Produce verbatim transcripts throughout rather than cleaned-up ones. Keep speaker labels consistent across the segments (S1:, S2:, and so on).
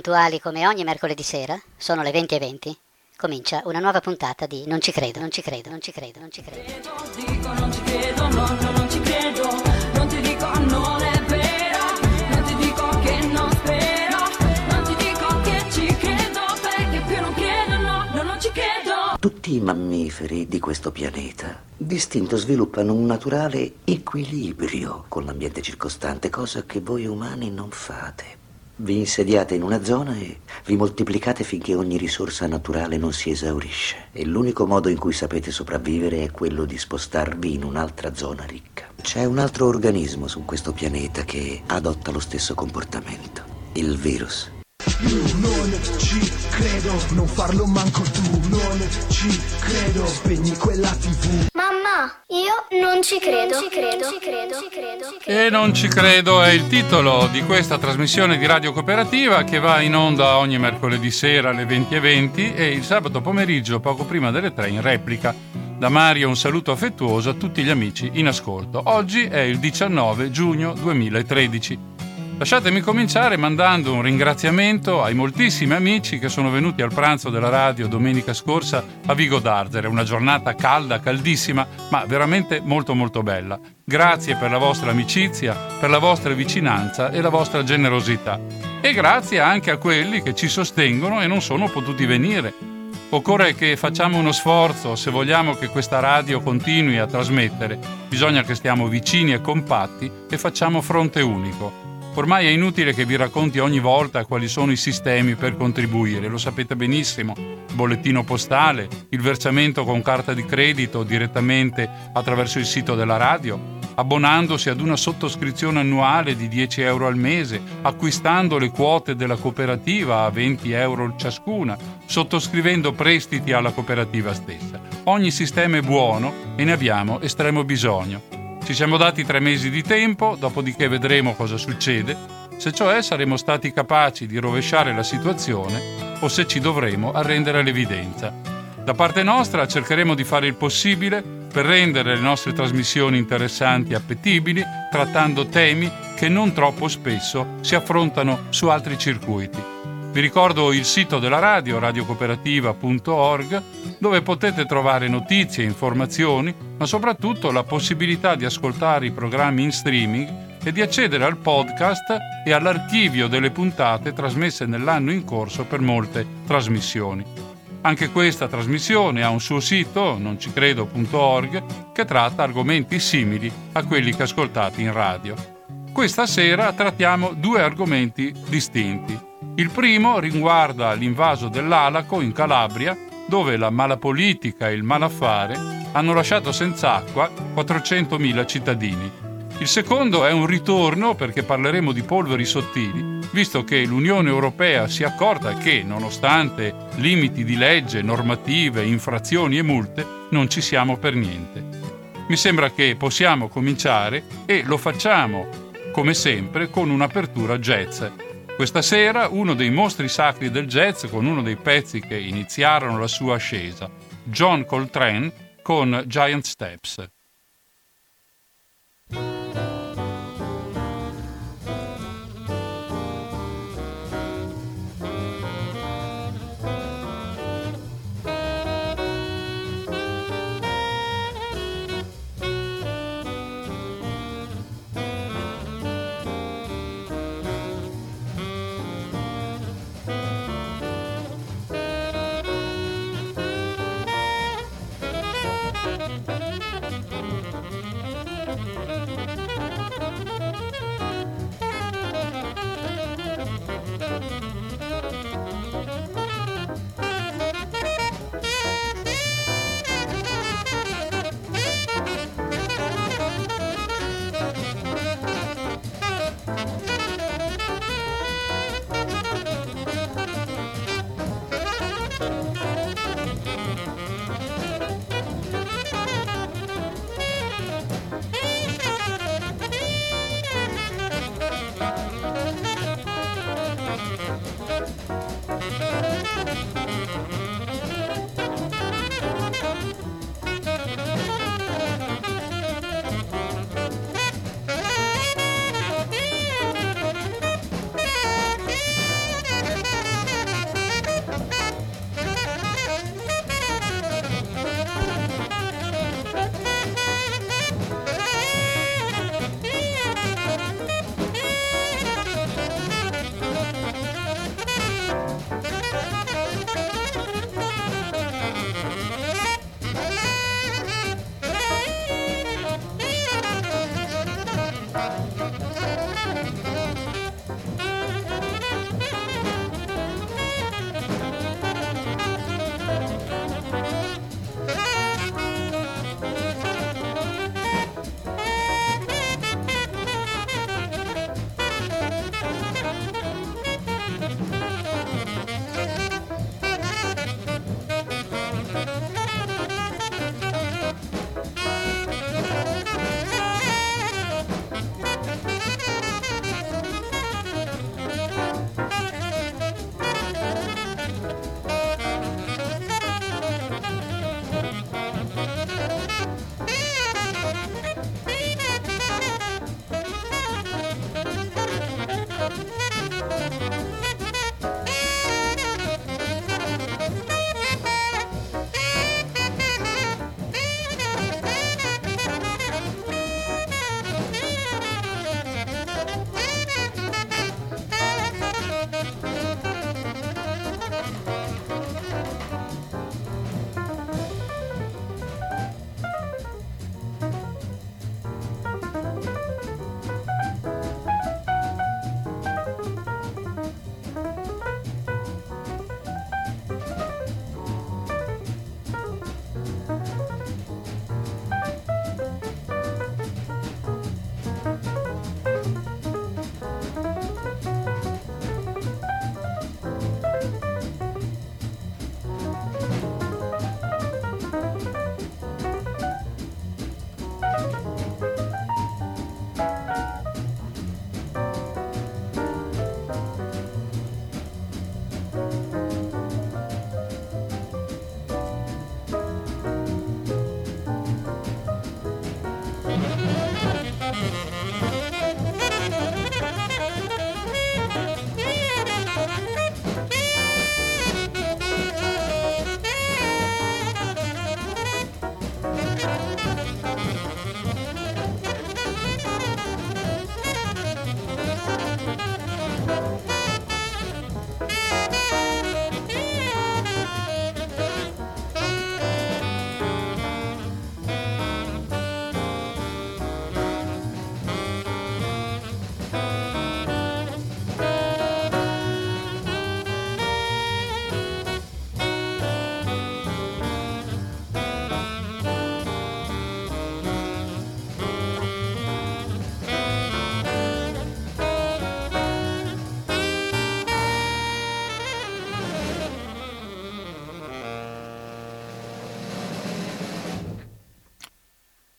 S1: puntuali come ogni mercoledì sera, sono le venti e venti, comincia una nuova puntata di Non ci credo, non ci credo, non ci credo, non ci credo.
S2: Dico non ci credo, no, no, non ci credo, non ti dico non è vero, non ti dico che non spero, non ti dico che ci credo, perché più non credo, no, no, non ci credo.
S3: Tutti i mammiferi di questo pianeta d'istinto sviluppano un naturale equilibrio con l'ambiente circostante, cosa che voi umani non fate. Vi insediate in una zona e vi moltiplicate finché ogni risorsa naturale non si esaurisce. E l'unico modo in cui sapete sopravvivere è quello di spostarvi in un'altra zona ricca. C'è un altro organismo su questo pianeta che adotta lo stesso comportamento: il virus.
S4: Io non ci credo, non farlo manco tu, non ci credo, spegni quella tivù.
S5: Mamma, io non ci credo, ci credo, ci credo, ci credo.
S6: E non ci credo è il titolo di questa trasmissione di Radio Cooperativa che va in onda ogni mercoledì sera alle venti e venti e il sabato pomeriggio poco prima delle tre in replica. Da Mario un saluto affettuoso a tutti gli amici in ascolto. Oggi è il diciannove giugno duemilatredici. Lasciatemi cominciare mandando un ringraziamento ai moltissimi amici che sono venuti al pranzo della radio domenica scorsa a Vigo d'Arzere, una giornata calda, caldissima, ma veramente molto molto bella. Grazie per la vostra amicizia, per la vostra vicinanza e la vostra generosità. E grazie anche a quelli che ci sostengono e non sono potuti venire. Occorre che facciamo uno sforzo se vogliamo che questa radio continui a trasmettere. Bisogna che stiamo vicini e compatti e facciamo fronte unico. Ormai è inutile che vi racconti ogni volta quali sono i sistemi per contribuire, lo sapete benissimo. Bollettino postale, il versamento con carta di credito direttamente attraverso il sito della radio, abbonandosi ad una sottoscrizione annuale di dieci euro al mese, acquistando le quote della cooperativa a venti euro ciascuna, sottoscrivendo prestiti alla cooperativa stessa. Ogni sistema è buono e ne abbiamo estremo bisogno. Ci siamo dati tre mesi di tempo, dopodiché vedremo cosa succede, se cioè saremo stati capaci di rovesciare la situazione o se ci dovremo arrendere all'evidenza. Da parte nostra cercheremo di fare il possibile per rendere le nostre trasmissioni interessanti e appetibili, trattando temi che non troppo spesso si affrontano su altri circuiti. Vi ricordo il sito della radio, radio cooperativa punto org, dove potete trovare notizie e informazioni, ma soprattutto la possibilità di ascoltare i programmi in streaming e di accedere al podcast e all'archivio delle puntate trasmesse nell'anno in corso per molte trasmissioni. Anche questa trasmissione ha un suo sito, non ci credo punto org, che tratta argomenti simili a quelli che ascoltate in radio. Questa sera trattiamo due argomenti distinti. Il primo riguarda l'invaso dell'Alaco in Calabria, dove la malapolitica e il malaffare hanno lasciato senza acqua quattrocentomila cittadini. Il secondo è un ritorno perché parleremo di polveri sottili, visto che l'Unione Europea si è accorta che, nonostante limiti di legge, normative, infrazioni e multe, non ci siamo per niente. Mi sembra che possiamo cominciare e lo facciamo, come sempre, con un'apertura jazz. Questa sera uno dei mostri sacri del jazz con uno dei pezzi che iniziarono la sua ascesa, John Coltrane con Giant Steps.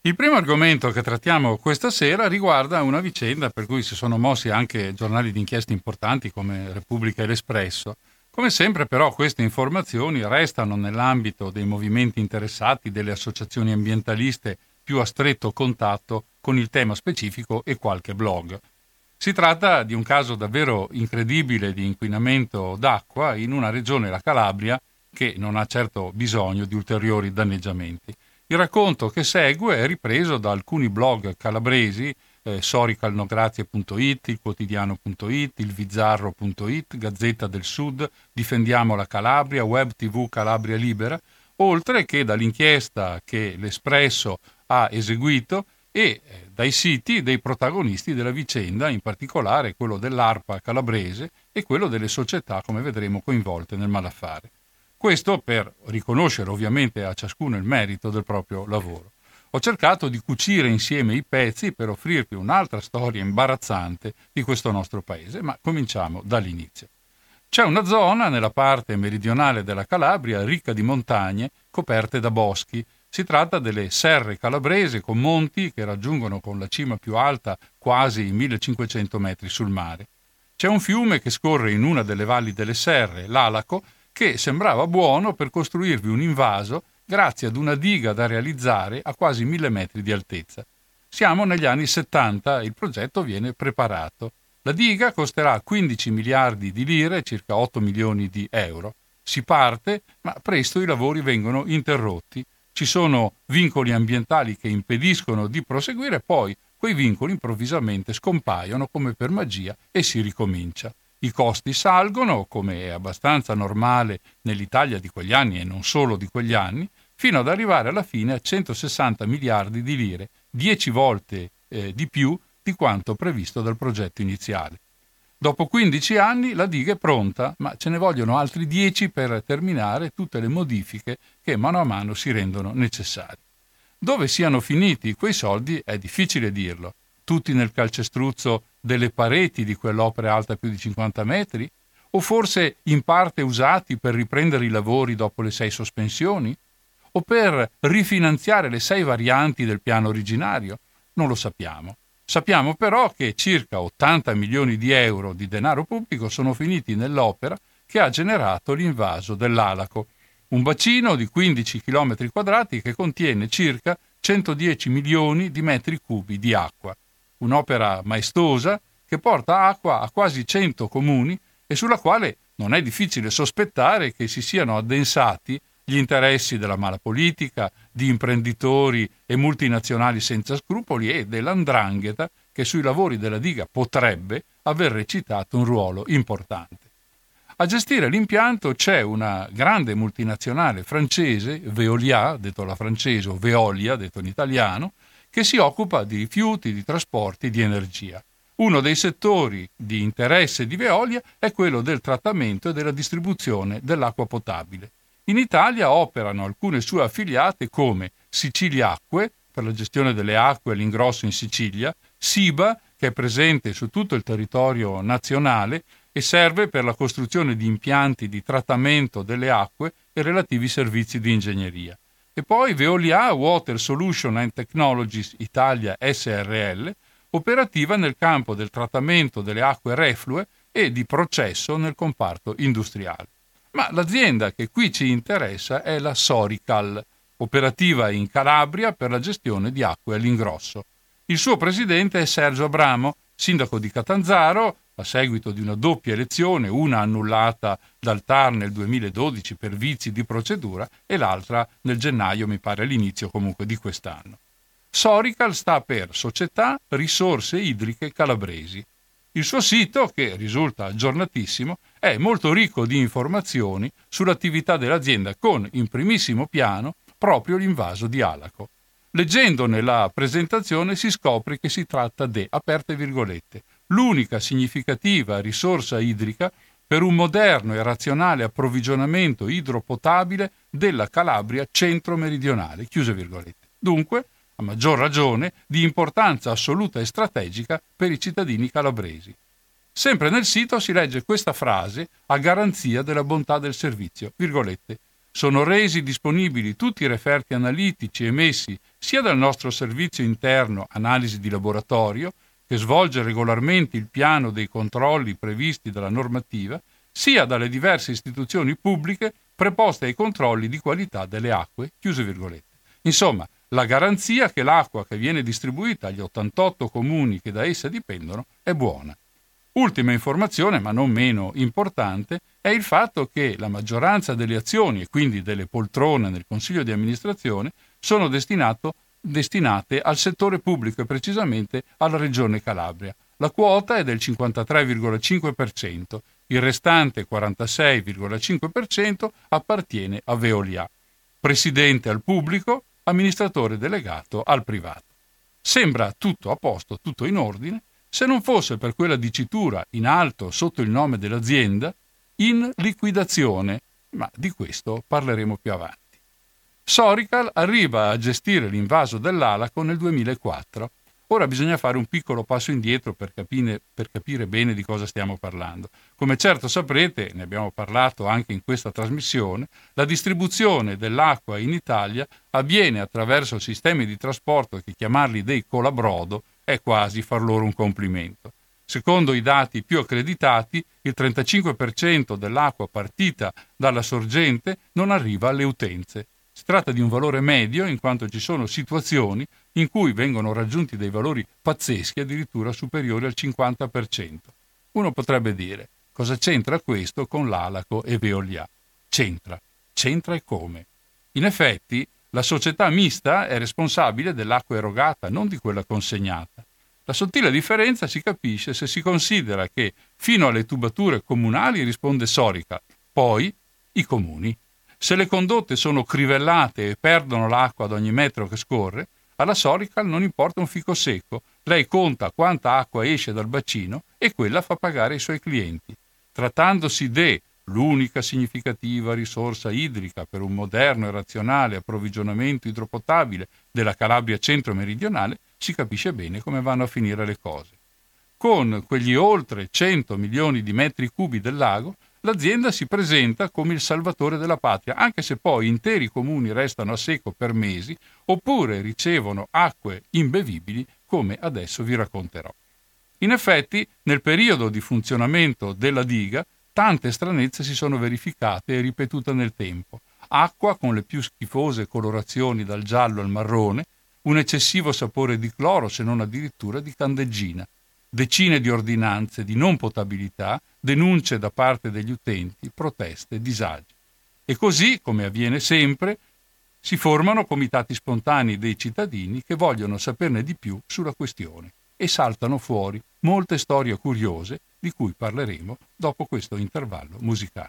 S6: Il primo argomento che trattiamo questa sera riguarda una vicenda per cui si sono mossi anche giornali d'inchiesta importanti come Repubblica e l'Espresso. Come sempre però queste informazioni restano nell'ambito dei movimenti interessati, delle associazioni ambientaliste più a stretto contatto con il tema specifico e qualche blog. Si tratta di un caso davvero incredibile di inquinamento d'acqua in una regione, la Calabria, che non ha certo bisogno di ulteriori danneggiamenti. Il racconto che segue è ripreso da alcuni blog calabresi, eh, soricalnograzie punto it, il quotidiano punto it, il vizzarro punto it, Gazzetta del Sud, Difendiamo la Calabria, Web tivù Calabria Libera, oltre che dall'inchiesta che l'Espresso ha eseguito e eh, dai siti dei protagonisti della vicenda, in particolare quello dell'ARPA calabrese e quello delle società, come vedremo, coinvolte nel malaffare. Questo per riconoscere ovviamente a ciascuno il merito del proprio lavoro. Ho cercato di cucire insieme i pezzi per offrirvi un'altra storia imbarazzante di questo nostro paese, ma cominciamo dall'inizio. C'è una zona nella parte meridionale della Calabria ricca di montagne coperte da boschi. Si tratta delle Serre Calabrese con monti che raggiungono con la cima più alta quasi millecinquecento metri sul mare. C'è un fiume che scorre in una delle valli delle Serre, l'Alaco, che sembrava buono per costruirvi un invaso grazie ad una diga da realizzare a quasi mille metri di altezza. Siamo negli anni settanta e il progetto viene preparato. La diga costerà quindici miliardi di lire, circa otto milioni di euro. Si parte, ma presto i lavori vengono interrotti. Ci sono vincoli ambientali che impediscono di proseguire, poi quei vincoli improvvisamente scompaiono come per magia e si ricomincia. I costi salgono, come è abbastanza normale nell'Italia di quegli anni e non solo di quegli anni, fino ad arrivare alla fine a centosessanta miliardi di lire, dieci volte eh, di più di quanto previsto dal progetto iniziale. Dopo quindici anni la diga è pronta, ma ce ne vogliono altri dieci per terminare tutte le modifiche che mano a mano si rendono necessarie. Dove siano finiti quei soldi è difficile dirlo. Tutti nel calcestruzzo delle pareti di quell'opera alta più di cinquanta metri? O forse in parte usati per riprendere i lavori dopo le sei sospensioni? O per rifinanziare le sei varianti del piano originario? Non lo sappiamo. Sappiamo però che circa ottanta milioni di euro di denaro pubblico sono finiti nell'opera che ha generato l'invaso dell'Alaco, un bacino di quindici chilometri quadrati che contiene circa centodieci milioni di metri cubi di acqua. Un'opera maestosa che porta acqua a quasi cento comuni e sulla quale non è difficile sospettare che si siano addensati gli interessi della mala politica, di imprenditori e multinazionali senza scrupoli e dell'andrangheta che sui lavori della diga potrebbe aver recitato un ruolo importante. A gestire l'impianto c'è una grande multinazionale francese, Veolia, detto alla francese o Veolia, detto in italiano, che si occupa di rifiuti, di trasporti, di energia. Uno dei settori di interesse di Veolia è quello del trattamento e della distribuzione dell'acqua potabile. In Italia operano alcune sue affiliate come Sicilia Acque, per la gestione delle acque e l'ingrosso in Sicilia, SIBA, che è presente su tutto il territorio nazionale e serve per la costruzione di impianti di trattamento delle acque e relativi servizi di ingegneria. E poi Veolia Water Solution and Technologies Italia S R L, operativa nel campo del trattamento delle acque reflue e di processo nel comparto industriale. Ma l'azienda che qui ci interessa è la Sorical, operativa in Calabria per la gestione di acque all'ingrosso. Il suo presidente è Sergio Abramo, sindaco di Catanzaro, a seguito di una doppia elezione, una annullata dal T A R nel duemiladodici per vizi di procedura e l'altra nel gennaio, mi pare all'inizio comunque di quest'anno. Sorical sta per Società Risorse Idriche Calabresi. Il suo sito, che risulta aggiornatissimo, è molto ricco di informazioni sull'attività dell'azienda con, in primissimo piano, proprio l'invaso di Alaco. Leggendone la presentazione si scopre che si tratta di, aperte virgolette, l'unica significativa risorsa idrica per un moderno e razionale approvvigionamento idropotabile della Calabria centro-meridionale, chiuse virgolette. Dunque, a maggior ragione, di importanza assoluta e strategica per i cittadini calabresi. Sempre nel sito si legge questa frase a garanzia della bontà del servizio, virgolette, sono resi disponibili tutti i referti analitici emessi sia dal nostro servizio interno analisi di laboratorio, che svolge regolarmente il piano dei controlli previsti dalla normativa, sia dalle diverse istituzioni pubbliche preposte ai controlli di qualità delle acque, chiuse virgolette. Insomma, la garanzia che l'acqua che viene distribuita agli ottantotto comuni che da essa dipendono è buona. Ultima informazione, ma non meno importante, è il fatto che la maggioranza delle azioni e quindi delle poltrone nel Consiglio di amministrazione sono destinato, destinate al settore pubblico e precisamente alla Regione Calabria. La quota è del cinquantatré virgola cinque per cento, il restante quarantasei virgola cinque per cento appartiene a Veolia. Presidente al pubblico, amministratore delegato al privato. Sembra tutto a posto, tutto in ordine, se non fosse per quella dicitura in alto sotto il nome dell'azienda, in liquidazione, ma di questo parleremo più avanti. Sorical arriva a gestire l'invaso dell'Alaco nel duemilaquattro. Ora bisogna fare un piccolo passo indietro per capire, per capire bene di cosa stiamo parlando. Come certo saprete, ne abbiamo parlato anche in questa trasmissione, la distribuzione dell'acqua in Italia avviene attraverso sistemi di trasporto che chiamarli dei colabrodo è quasi far loro un complimento. Secondo i dati più accreditati, il trentacinque per cento dell'acqua partita dalla sorgente non arriva alle utenze. Si tratta di un valore medio in quanto ci sono situazioni in cui vengono raggiunti dei valori pazzeschi, addirittura superiori al cinquanta per cento. Uno potrebbe dire, cosa c'entra questo con l'Alaco e Veolia? C'entra. C'entra e come? In effetti, la società mista è responsabile dell'acqua erogata, non di quella consegnata. La sottile differenza si capisce se si considera che fino alle tubature comunali risponde Sorical, poi i comuni. Se le condotte sono crivellate e perdono l'acqua ad ogni metro che scorre, alla Sorical non importa un fico secco, lei conta quanta acqua esce dal bacino e quella fa pagare ai suoi clienti. Trattandosi de l'unica significativa risorsa idrica per un moderno e razionale approvvigionamento idropotabile della Calabria centro-meridionale, si capisce bene come vanno a finire le cose. Con quegli oltre cento milioni di metri cubi del lago, l'azienda si presenta come il salvatore della patria, anche se poi interi comuni restano a secco per mesi oppure ricevono acque imbevibili, come adesso vi racconterò. In effetti, nel periodo di funzionamento della diga, tante stranezze si sono verificate e ripetute nel tempo. Acqua con le più schifose colorazioni dal giallo al marrone, un eccessivo sapore di cloro, se non addirittura di candeggina. Decine di ordinanze di non potabilità, denunce da parte degli utenti, proteste, disagi. E così, come avviene sempre, si formano comitati spontanei dei cittadini che vogliono saperne di più sulla questione e saltano fuori molte storie curiose di cui parleremo dopo questo intervallo musicale.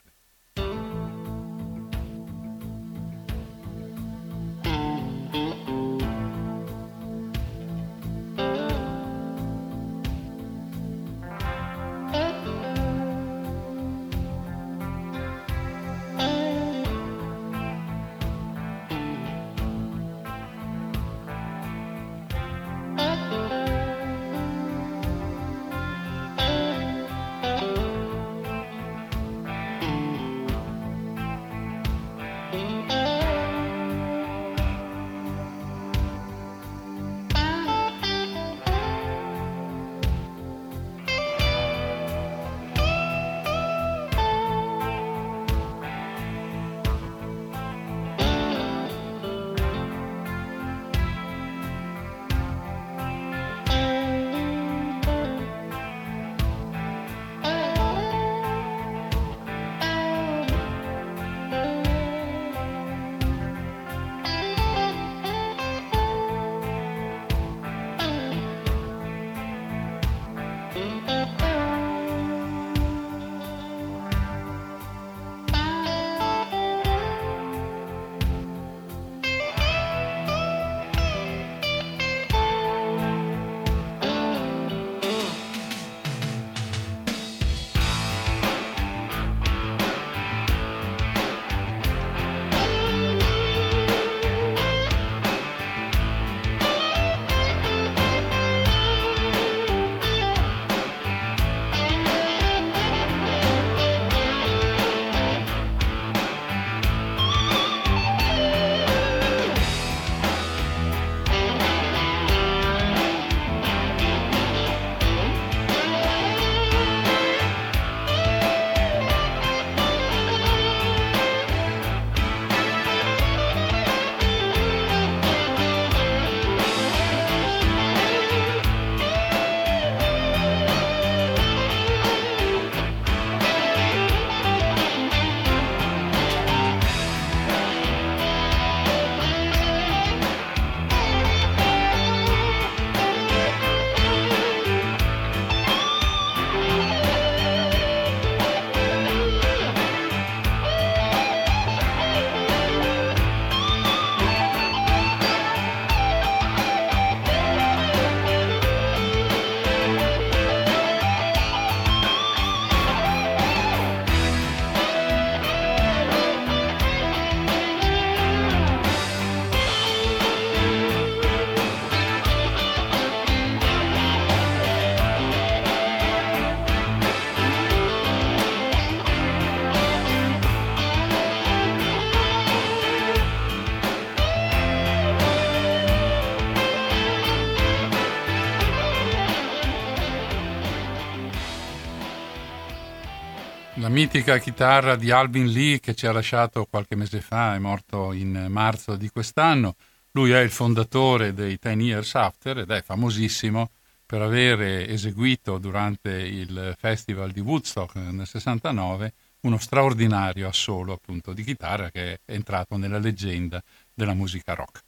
S6: la mitica chitarra di Alvin Lee che ci ha lasciato qualche mese fa, è morto in marzo di quest'anno. Lui è il fondatore dei Ten Years After ed è famosissimo per aver eseguito durante il festival di Woodstock nel sessantanove uno straordinario assolo appunto di chitarra che è entrato nella leggenda della musica rock.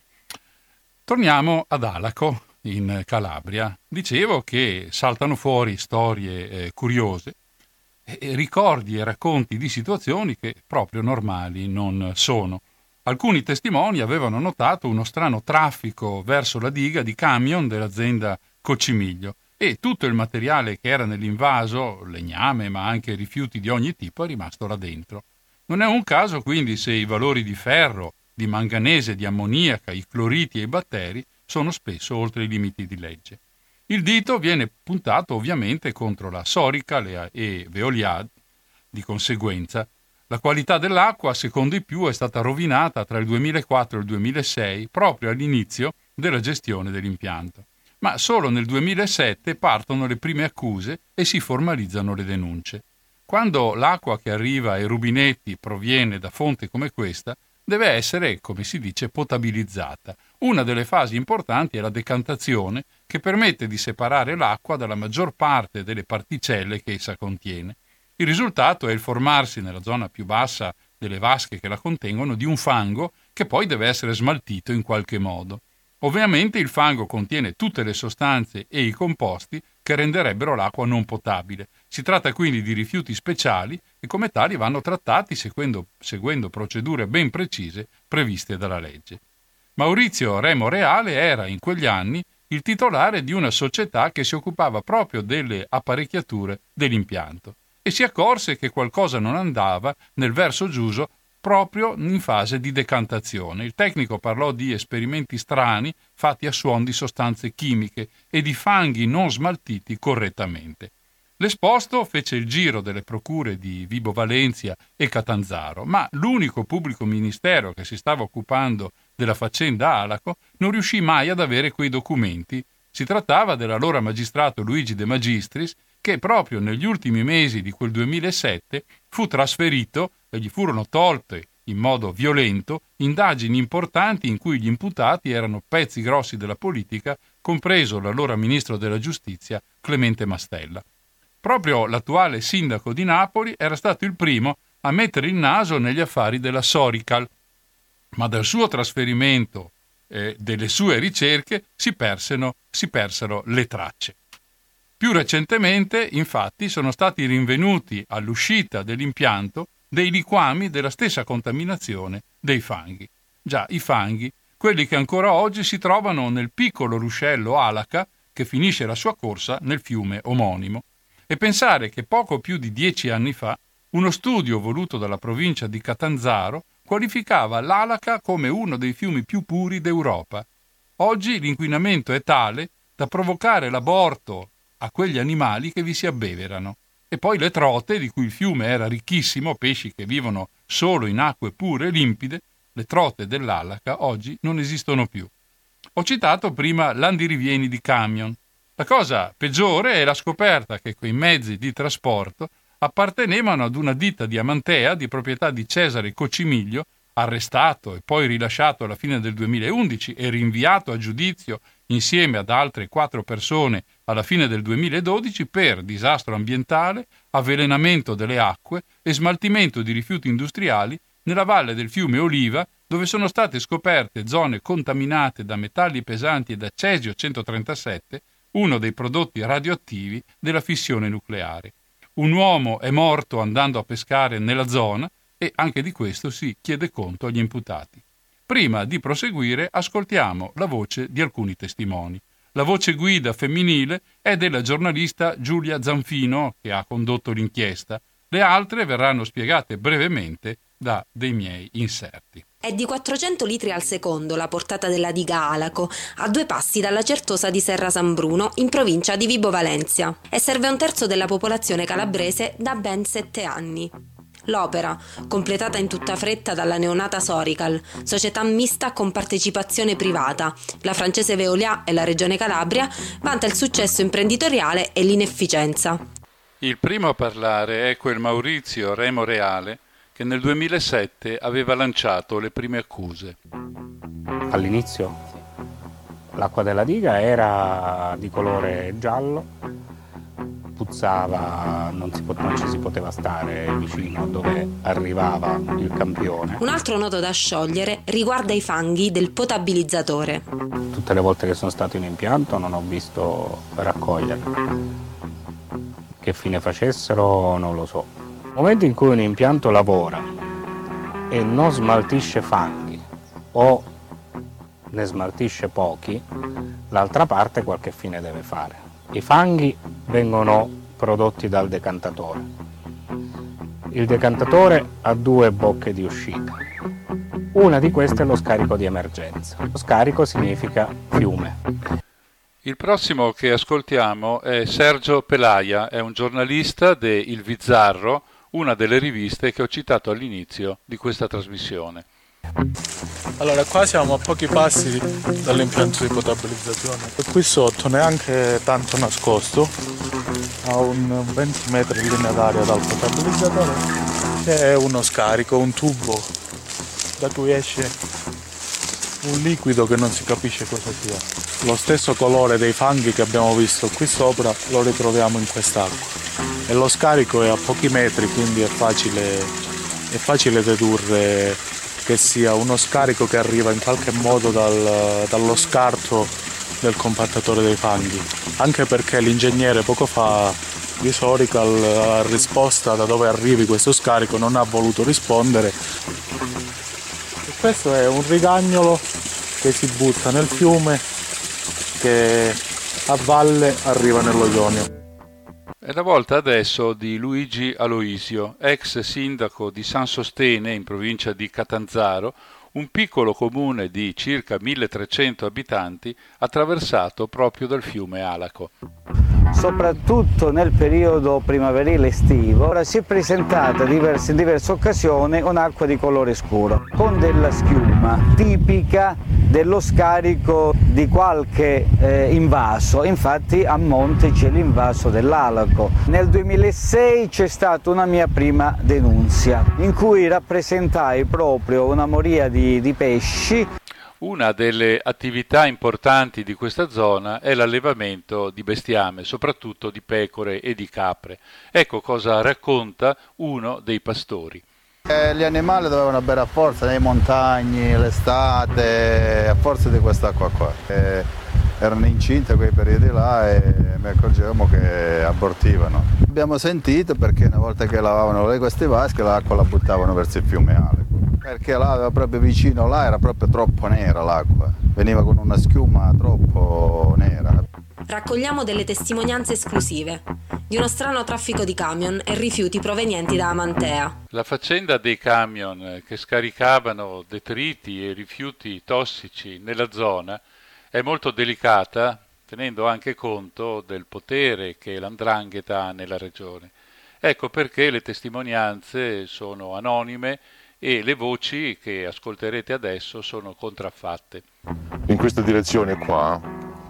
S6: Torniamo ad Alaco in Calabria. Dicevo che saltano fuori storie eh, curiose, e ricordi e racconti di situazioni che proprio normali non sono. Alcuni testimoni avevano notato uno strano traffico verso la diga di camion dell'azienda Cocimiglio e tutto il materiale che era nell'invaso, legname ma anche rifiuti di ogni tipo, è rimasto là dentro. Non è un caso quindi se i valori di ferro, di manganese, di ammoniaca, i cloriti e i batteri sono spesso oltre i limiti di legge. Il dito viene puntato ovviamente contro la Sorical e Veolia. Di conseguenza, la qualità dell'acqua, secondo i più, è stata rovinata tra il duemilaquattro e il duemilasei, proprio all'inizio della gestione dell'impianto. Ma solo nel duemilasette partono le prime accuse e si formalizzano le denunce. Quando l'acqua che arriva ai rubinetti proviene da fonte come questa, deve essere, come si dice, potabilizzata. Una delle fasi importanti è la decantazione, che permette di separare l'acqua dalla maggior parte delle particelle che essa contiene. Il risultato è il formarsi nella zona più bassa delle vasche che la contengono di un fango che poi deve essere smaltito in qualche modo. Ovviamente il fango contiene tutte le sostanze e i composti che renderebbero l'acqua non potabile. Si tratta quindi di rifiuti speciali e come tali vanno trattati seguendo, seguendo procedure ben precise previste dalla legge. Maurizio Remo Reale era in quegli anni il titolare di una società che si occupava proprio delle apparecchiature dell'impianto e si accorse che qualcosa non andava nel verso giusto proprio in fase di decantazione. Il tecnico parlò di esperimenti strani fatti a suon di sostanze chimiche e di fanghi non smaltiti correttamente. L'esposto fece il giro delle procure di Vibo Valentia e Catanzaro, ma l'unico pubblico ministero che si stava occupando della faccenda Alaco non riuscì mai ad avere quei documenti. Si trattava dell'allora magistrato Luigi De Magistris, che proprio negli ultimi mesi di quel duemilasette fu trasferito e gli furono tolte in modo violento indagini importanti in cui gli imputati erano pezzi grossi della politica, compreso l'allora ministro della giustizia Clemente Mastella. Proprio l'attuale sindaco di Napoli era stato il primo a mettere il naso negli affari della Sorical, ma dal suo trasferimento e delle sue ricerche si persero, si persero le tracce. Più recentemente, infatti, sono stati rinvenuti all'uscita dell'impianto dei liquami della stessa contaminazione dei fanghi. Già, i fanghi, quelli che ancora oggi si trovano nel piccolo ruscello Alaca che finisce la sua corsa nel fiume omonimo. E pensare che poco più di dieci anni fa uno studio voluto dalla provincia di Catanzaro qualificava l'Alaca come uno dei fiumi più puri d'Europa. Oggi l'inquinamento è tale da provocare l'aborto a quegli animali che vi si abbeverano. E poi le trote, di cui il fiume era ricchissimo, pesci che vivono solo in acque pure e limpide, le trote dell'Alaca oggi non esistono più. Ho citato prima l'andirivieni di camion. La cosa peggiore è la scoperta che quei mezzi di trasporto appartenevano ad una ditta di Amantea di proprietà di Cesare Cocimiglio, arrestato e poi rilasciato alla fine del duemilaundici e rinviato a giudizio insieme ad altre quattro persone alla fine del duemiladodici per disastro ambientale, avvelenamento delle acque e smaltimento di rifiuti industriali nella valle del fiume Oliva, dove sono state scoperte zone contaminate da metalli pesanti e da cesio centotrentasette, uno dei prodotti radioattivi della fissione nucleare. Un uomo è morto andando a pescare nella zona e anche di questo si chiede conto agli imputati. Prima di proseguire, ascoltiamo la voce di alcuni testimoni. La voce guida femminile è della giornalista Giulia Zanfino, che ha condotto l'inchiesta. Le altre verranno spiegate brevemente da dei miei inserti.
S7: È di quattrocento litri al secondo la portata della diga Alaco, a due passi dalla Certosa di Serra San Bruno, in provincia di Vibo Valentia, e serve un terzo della popolazione calabrese da ben sette anni. L'opera, completata in tutta fretta dalla neonata Sorical, società mista con partecipazione privata, la francese Veolia e la regione Calabria, vanta il successo imprenditoriale e l'inefficienza.
S6: Il primo a parlare è quel Maurizio Remo Reale che nel duemilasette aveva lanciato le prime accuse.
S8: All'inizio l'acqua della diga era di colore giallo, puzzava, non, si pot- non ci si poteva stare vicino dove arrivava il campione.
S7: Un altro nodo da sciogliere riguarda i fanghi del potabilizzatore.
S8: Tutte le volte che sono stato in impianto non ho visto raccogliere. Che fine facessero non lo so. Nel momento in cui un impianto lavora e non smaltisce fanghi o ne smaltisce pochi, l'altra parte qualche fine deve fare. I fanghi vengono prodotti dal decantatore. Il decantatore ha due bocche di uscita. Una di queste è lo scarico di emergenza. Lo scarico significa fiume.
S6: Il prossimo che ascoltiamo è Sergio Pelaia, è un giornalista de Il Bizzarro, una delle riviste che ho citato all'inizio di questa trasmissione.
S9: Allora, qua siamo a pochi passi dall'impianto di potabilizzazione. Qui sotto, neanche tanto nascosto, a un venti metri in linea d'aria dal potabilizzatore, c'è uno scarico, un tubo da cui esce un liquido che non si capisce cosa sia. Lo stesso colore dei fanghi che abbiamo visto qui sopra lo ritroviamo in quest'acqua. E lo scarico è a pochi metri, quindi è facile, è facile dedurre che sia uno scarico che arriva in qualche modo dal, dallo scarto del compattatore dei fanghi, anche perché l'ingegnere poco fa di Sorical a risposta da dove arrivi questo scarico non ha voluto rispondere. E questo è un rigagnolo che si butta nel fiume che a valle arriva nello Ionio.
S6: È la volta adesso di Luigi Aloisio, ex sindaco di San Sostene in provincia di Catanzaro, un piccolo comune di circa milletrecento abitanti attraversato proprio dal fiume Alaco.
S10: Soprattutto nel periodo primaverile estivo, ora si è presentata diverse, in diverse occasioni un'acqua di colore scuro, con della schiuma tipica dello scarico di qualche eh, invaso. Infatti a monte c'è l'invaso dell'Alaco. Nel duemilasei c'è stata una mia prima denunzia, in cui rappresentai proprio una moria di, di pesci.
S6: Una delle attività importanti di questa zona è l'allevamento di bestiame, soprattutto di pecore e di capre. Ecco cosa racconta uno dei pastori.
S11: Eh, gli animali dovevano bere a forza nei montagni, l'estate, a forza di quest'acqua qua. Eh, erano incinte quei periodi là e mi accorgevamo che abortivano. Abbiamo sentito perché una volta che lavavano queste vasche l'acqua la buttavano verso il fiume Alaco. Perché là proprio vicino là era proprio troppo nera l'acqua, veniva con una schiuma troppo nera.
S7: Raccogliamo delle testimonianze esclusive di uno strano traffico di camion e rifiuti provenienti da Amantea.
S6: La faccenda dei camion che scaricavano detriti e rifiuti tossici nella zona è molto delicata, tenendo anche conto del potere che l'Ndrangheta ha nella regione. Ecco perché le testimonianze sono anonime e le voci che ascolterete adesso sono contraffatte.
S12: In questa direzione qua,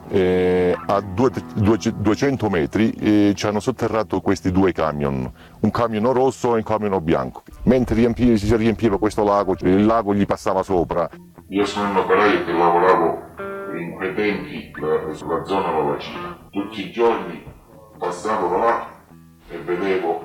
S12: eh, a due, due, duecento metri, eh, ci hanno sotterrato questi due camion, un camion rosso e un camion bianco. Mentre riempiva, si riempiva questo lago, il lago gli passava sopra.
S13: Io sono un operaio che lavoravo in quei tempi sulla zona Lavacina. Tutti i giorni passavo là e vedevo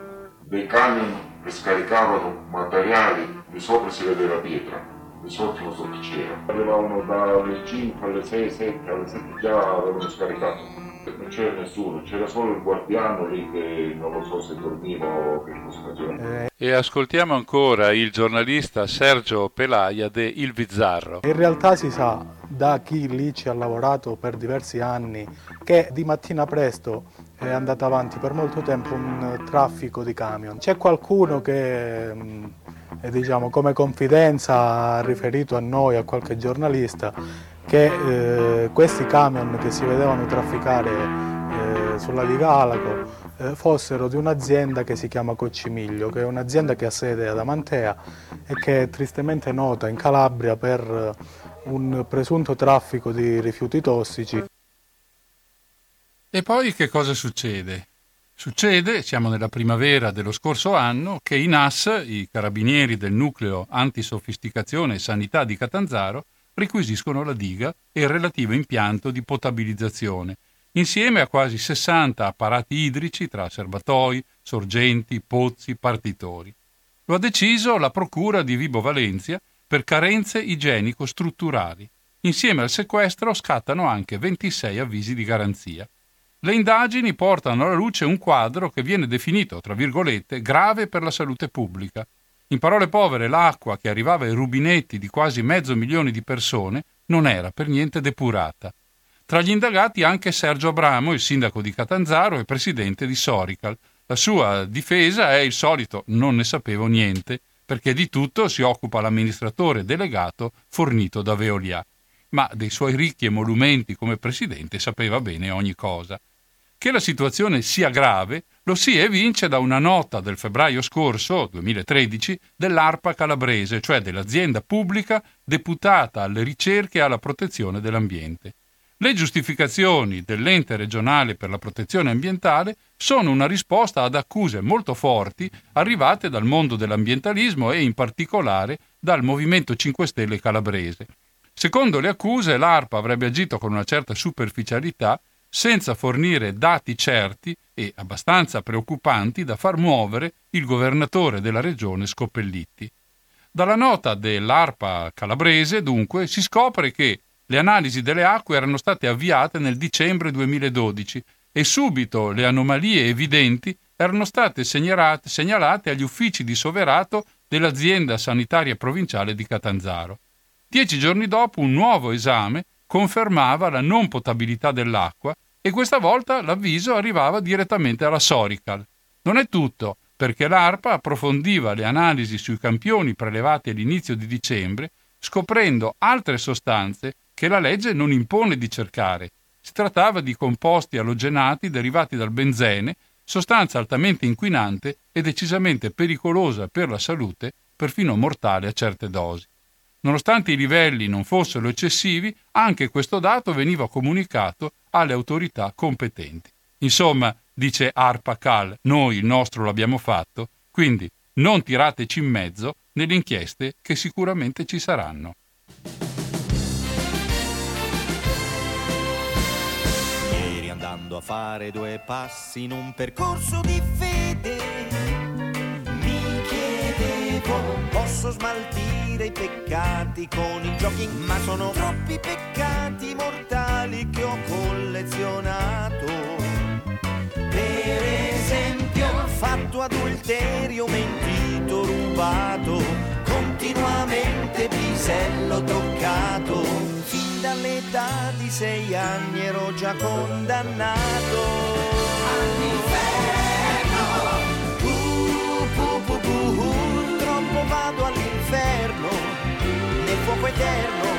S13: dei camion che scaricavano materiali, di sopra si vedeva pietra, di sotto non so che c'era. Arrivavano dalle cinque alle sei, sette, alle sette già avevano scaricato. Non c'era nessuno, c'era solo il guardiano lì che non lo so se dormiva o che cosa faceva.
S6: E ascoltiamo ancora il giornalista Sergio Pelaia de Il Bizzarro.
S9: In realtà si sa da chi lì ci ha lavorato per diversi anni che di mattina presto è andato avanti per molto tempo un traffico di camion. C'è qualcuno che eh, diciamo, come confidenza ha riferito a noi, a qualche giornalista, che eh, questi camion che si vedevano trafficare eh, sulla diga Alaco eh, fossero di un'azienda che si chiama Coccimiglio, che è un'azienda che ha sede ad Amantea e che è tristemente nota in Calabria per un presunto traffico di rifiuti tossici.
S6: E poi che cosa succede? Succede, siamo nella primavera dello scorso anno, che i N A S, i carabinieri del nucleo antisofisticazione e sanità di Catanzaro, requisiscono la diga e il relativo impianto di potabilizzazione, insieme a quasi sessanta apparati idrici tra serbatoi, sorgenti, pozzi, partitori. Lo ha deciso la procura di Vibo Valentia per carenze igienico-strutturali. Insieme al sequestro scattano anche ventisei avvisi di garanzia. Le indagini portano alla luce un quadro che viene definito, tra virgolette, grave per la salute pubblica. In parole povere, l'acqua che arrivava ai rubinetti di quasi mezzo milione di persone non era per niente depurata. Tra gli indagati anche Sergio Abramo, il sindaco di Catanzaro e presidente di Sorical. La sua difesa è il solito «non ne sapevo niente», perché di tutto si occupa l'amministratore delegato fornito da Veolia. Ma dei suoi ricchi emolumenti come presidente sapeva bene ogni cosa. Che la situazione sia grave lo si evince da una nota del febbraio scorso, duemilatredici, dell'ARPA calabrese, cioè dell'azienda pubblica deputata alle ricerche e alla protezione dell'ambiente. Le giustificazioni dell'ente regionale per la protezione ambientale sono una risposta ad accuse molto forti arrivate dal mondo dell'ambientalismo e in particolare dal Movimento cinque Stelle calabrese. Secondo le accuse, l'ARPA avrebbe agito con una certa superficialità senza fornire dati certi e abbastanza preoccupanti da far muovere il governatore della regione Scopellitti. Dalla nota dell'ARPA calabrese, dunque, si scopre che le analisi delle acque erano state avviate nel dicembre duemiladodici e subito le anomalie evidenti erano state segnalate, segnalate agli uffici di Soverato dell'azienda sanitaria provinciale di Catanzaro. Dieci giorni dopo un nuovo esame confermava la non potabilità dell'acqua e questa volta l'avviso arrivava direttamente alla Sorical. Non è tutto, perché l'ARPA approfondiva le analisi sui campioni prelevati all'inizio di dicembre, scoprendo altre sostanze che la legge non impone di cercare. Si trattava di composti alogenati derivati dal benzene, sostanza altamente inquinante e decisamente pericolosa per la salute, perfino mortale a certe dosi. Nonostante i livelli non fossero eccessivi, anche questo dato veniva comunicato alle autorità competenti. Insomma, dice ARPA Cal, noi il nostro l'abbiamo fatto, quindi non tirateci in mezzo nelle inchieste che sicuramente ci saranno.
S14: Ieri andando a fare due passi in un percorso di fede, mi chiedevo, posso smaltire i peccati con i giochi, ma sono troppi peccati mortali che ho collezionato. Per esempio, fatto adulterio, mentito, rubato, continuamente pisello toccato. Fin dall'età di sei anni ero già condannato all'inferno. Uh, uh, uh, uh, uh, troppo vado all'inferno, nel fuoco eterno.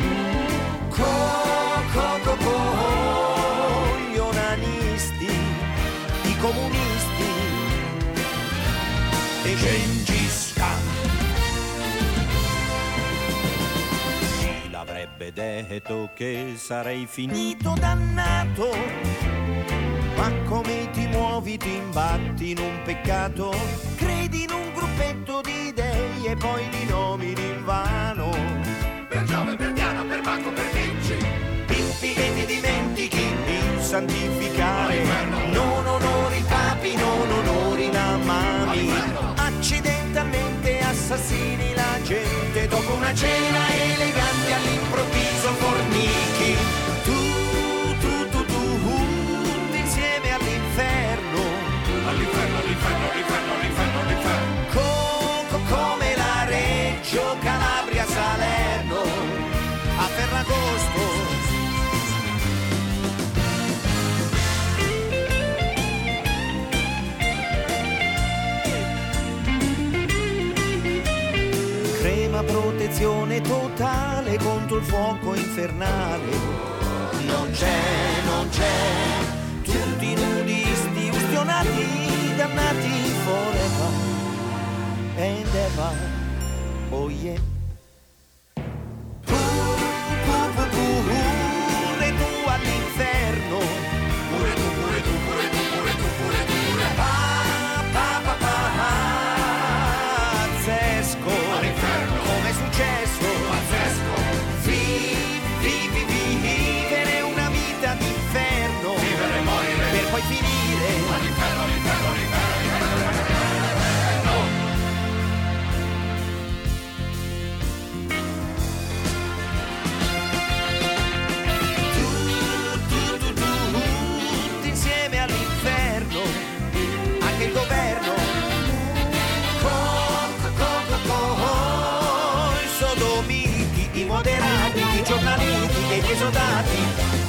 S14: Co, co, co, co, gli onanisti, i comunisti e Gengis Khan. Chi l'avrebbe detto che sarei finito dannato? Ma come ti muovi, ti imbatti in un peccato, credi in un gruppetto di dei e poi li nomini invano. Per Giove, per Diana, per Bacco, per Vinci, pimpi e ti dimentichi il santificare. Non onori i papi, non onori la mami, accidentalmente assassini la gente dopo una cena elegante, all'improvviso fornichi. Tu, tu, tu, tu, insieme all'inferno, all'inferno, all'inferno, all'inferno, all'inferno, all'inferno. Co, come la Reggio Calabria, Salerno, a Ferragosto. Crema protezione totale contro il fuoco infernale. Non c'è, non c'è, tutti nudisti, ustionati, dannati forever and ever. Oh yeah. Pure tu all'inferno, pure tu, pure tu, pure tu, pure tu, pure tu, pure sodomiti, i moderati, i giornalisti e gli esodati.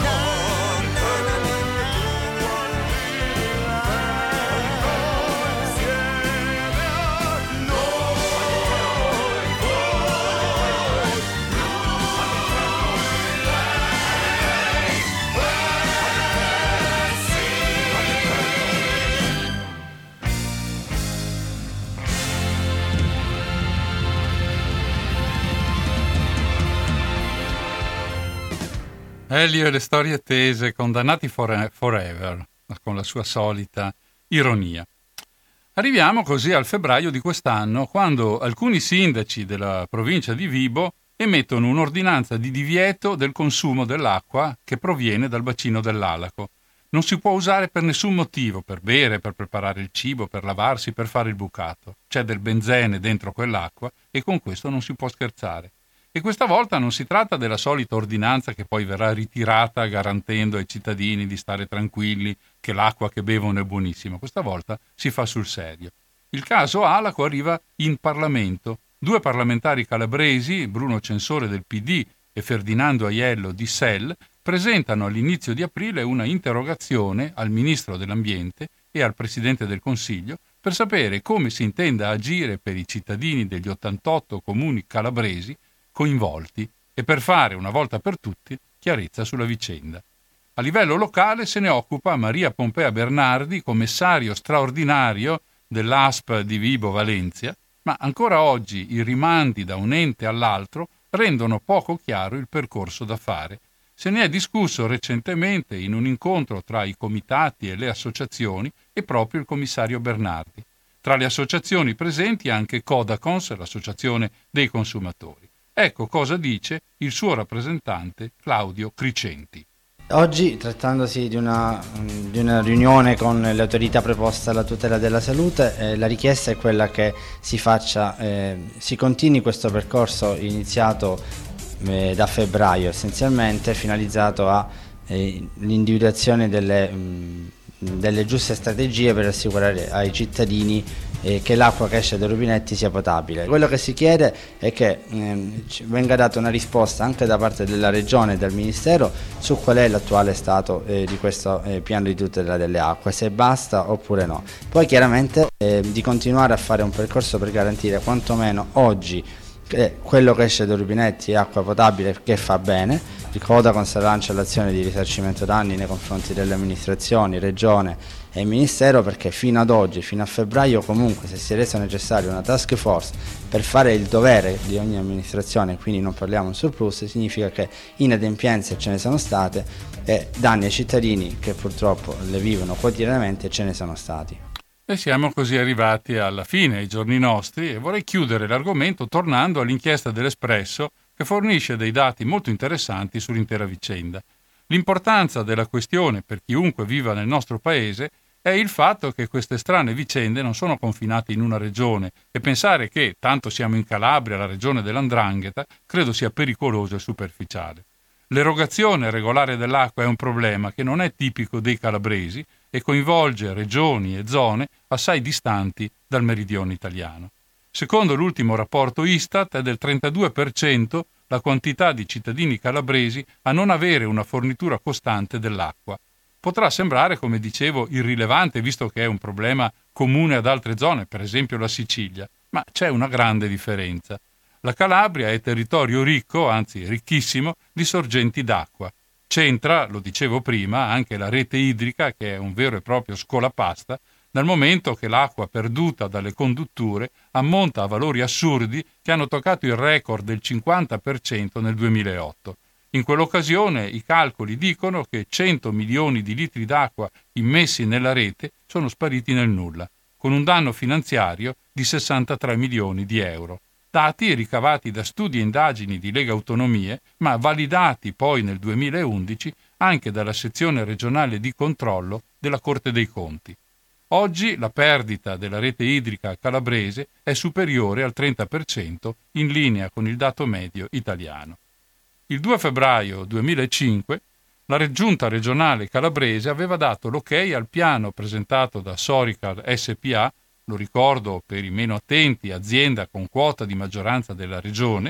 S6: Elio e le storie tese, condannati for- forever, con la sua solita ironia. Arriviamo così al febbraio di quest'anno, quando alcuni sindaci della provincia di Vibo emettono un'ordinanza di divieto del consumo dell'acqua che proviene dal bacino dell'Alaco. Non si può usare per nessun motivo, per bere, per preparare il cibo, per lavarsi, per fare il bucato. C'è del benzene dentro quell'acqua e con questo non si può scherzare. E questa volta non si tratta della solita ordinanza che poi verrà ritirata garantendo ai cittadini di stare tranquilli che l'acqua che bevono è buonissima. Questa volta si fa sul serio. Il caso Alaco arriva in Parlamento. Due parlamentari calabresi, Bruno Censore del P D e Ferdinando Aiello di S E L, presentano all'inizio di aprile una interrogazione al Ministro dell'Ambiente e al Presidente del Consiglio per sapere come si intenda agire per i cittadini degli ottantotto comuni calabresi coinvolti e per fare una volta per tutti chiarezza sulla vicenda. A livello locale se ne occupa Maria Pompea Bernardi, commissario straordinario dell'A S P di Vibo Valentia, ma ancora oggi i rimandi da un ente all'altro rendono poco chiaro il percorso da fare. Se ne è discusso recentemente in un incontro tra i comitati e le associazioni e proprio il commissario Bernardi. Tra le associazioni presenti anche Codacons, l'associazione dei consumatori. Ecco cosa dice il suo rappresentante Claudio Cricenti.
S15: Oggi, trattandosi di una, di una riunione con le autorità preposte alla tutela della salute, eh, la richiesta è quella che si faccia, eh, si continui questo percorso iniziato eh, da febbraio, essenzialmente finalizzato all'individuazione eh, delle, mh, delle giuste strategie per assicurare ai cittadini eh, che l'acqua che esce dai rubinetti sia potabile. Quello che si chiede è che eh, venga data una risposta anche da parte della Regione e del Ministero su qual è l'attuale stato eh, di questo eh, piano di tutela delle acque, se basta oppure no. Poi chiaramente eh, di continuare a fare un percorso per garantire quantomeno oggi che quello che esce dai rubinetti è acqua potabile che fa bene. Il Codacons lancia l'azione di risarcimento danni nei confronti delle amministrazioni, Regione e Ministero, perché fino ad oggi, fino a febbraio comunque, se si è reso necessario una task force per fare il dovere di ogni amministrazione, quindi non parliamo di surplus, significa che inadempienze ce ne sono state e danni ai cittadini che purtroppo le vivono quotidianamente ce ne sono stati.
S6: E siamo così arrivati alla fine, ai giorni nostri, e vorrei chiudere l'argomento tornando all'inchiesta dell'Espresso che fornisce dei dati molto interessanti sull'intera vicenda. L'importanza della questione per chiunque viva nel nostro paese è il fatto che queste strane vicende non sono confinate in una regione e pensare che, tanto siamo in Calabria, la regione dell'Andrangheta, credo sia pericoloso e superficiale. L'erogazione regolare dell'acqua è un problema che non è tipico dei calabresi e coinvolge regioni e zone assai distanti dal meridione italiano. Secondo l'ultimo rapporto Istat è del trentadue per cento la quantità di cittadini calabresi a non avere una fornitura costante dell'acqua. Potrà sembrare, come dicevo, irrilevante visto che è un problema comune ad altre zone, per esempio la Sicilia, ma c'è una grande differenza. La Calabria è territorio ricco, anzi ricchissimo, di sorgenti d'acqua. C'entra, lo dicevo prima, anche la rete idrica, che è un vero e proprio scolapasta, dal momento che l'acqua perduta dalle condutture ammonta a valori assurdi che hanno toccato il record del cinquanta per cento nel duemilaotto. In quell'occasione i calcoli dicono che cento milioni di litri d'acqua immessi nella rete sono spariti nel nulla, con un danno finanziario di sessantatré milioni di euro. Dati ricavati da studi e indagini di Lega Autonomie, ma validati poi nel duemilaundici anche dalla sezione regionale di controllo della Corte dei Conti. Oggi la perdita della rete idrica calabrese è superiore al trenta per cento, in linea con il dato medio italiano. Il due febbraio duemilacinque la Giunta regionale calabrese aveva dato l'ok al piano presentato da Sorical S P A, lo ricordo per i meno attenti, azienda con quota di maggioranza della regione,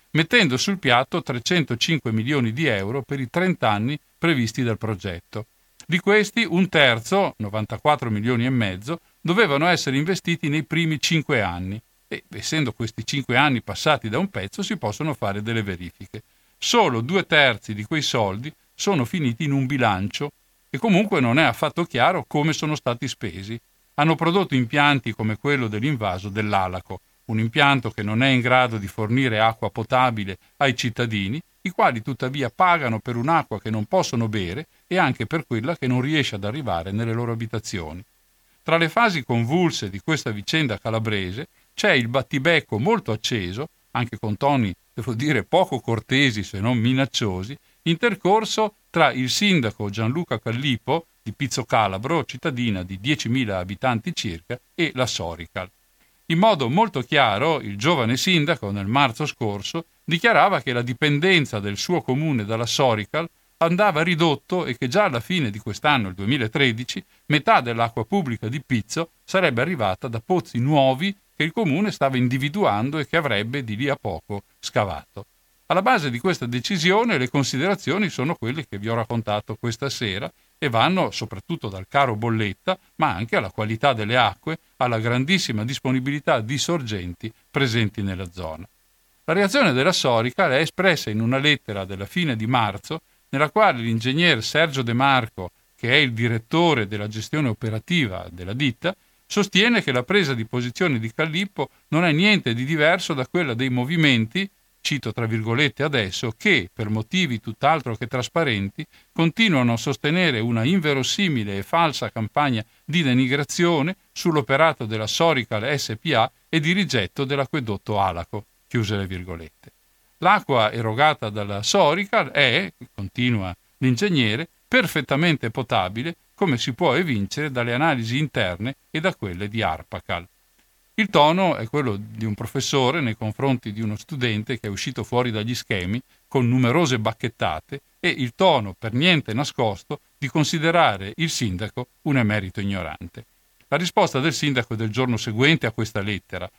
S6: mettendo sul piatto trecentocinque milioni di euro per i trenta anni previsti dal progetto. Di questi un terzo, novantaquattro milioni e mezzo, dovevano essere investiti nei primi cinque anni e, essendo questi cinque anni passati da un pezzo, si possono fare delle verifiche. Solo due terzi di quei soldi sono finiti in un bilancio e comunque non è affatto chiaro come sono stati spesi. Hanno prodotto impianti come quello dell'invaso dell'Alaco, un impianto che non è in grado di fornire acqua potabile ai cittadini, i quali tuttavia pagano per un'acqua che non possono bere e anche per quella che non riesce ad arrivare nelle loro abitazioni. Tra le fasi convulse di questa vicenda calabrese c'è il battibecco molto acceso, anche con toni, devo dire, poco cortesi se non minacciosi, intercorso tra il sindaco Gianluca Callipo di Pizzo Calabro, cittadina di diecimila abitanti circa, e la Sorical. In modo molto chiaro, il giovane sindaco, nel marzo scorso, dichiarava che la dipendenza del suo comune dalla Sorical andava ridotto e che già alla fine di quest'anno, il duemilatredici, metà dell'acqua pubblica di Pizzo sarebbe arrivata da pozzi nuovi che il comune stava individuando e che avrebbe di lì a poco scavato. Alla base di questa decisione le considerazioni sono quelle che vi ho raccontato questa sera e vanno soprattutto dal caro bolletta, ma anche alla qualità delle acque, alla grandissima disponibilità di sorgenti presenti nella zona. La reazione della Sorical è espressa in una lettera della fine di marzo, nella quale l'ingegner Sergio De Marco, che è il direttore della gestione operativa della ditta, sostiene che la presa di posizione di Callipo non è niente di diverso da quella dei movimenti, cito tra virgolette adesso, che, per motivi tutt'altro che trasparenti, continuano a sostenere una inverosimile e falsa campagna di denigrazione sull'operato della Sorical S P A e di rigetto dell'acquedotto Alaco, chiuse le virgolette. L'acqua erogata dalla Sorical è, continua l'ingegnere, perfettamente potabile, come si può evincere dalle analisi interne e da quelle di Arpacal. Il tono è quello di un professore nei confronti di uno studente che è uscito fuori dagli schemi con numerose bacchettate e il tono per niente nascosto di considerare il sindaco un emerito ignorante. La risposta del sindaco è del giorno seguente a questa lettera.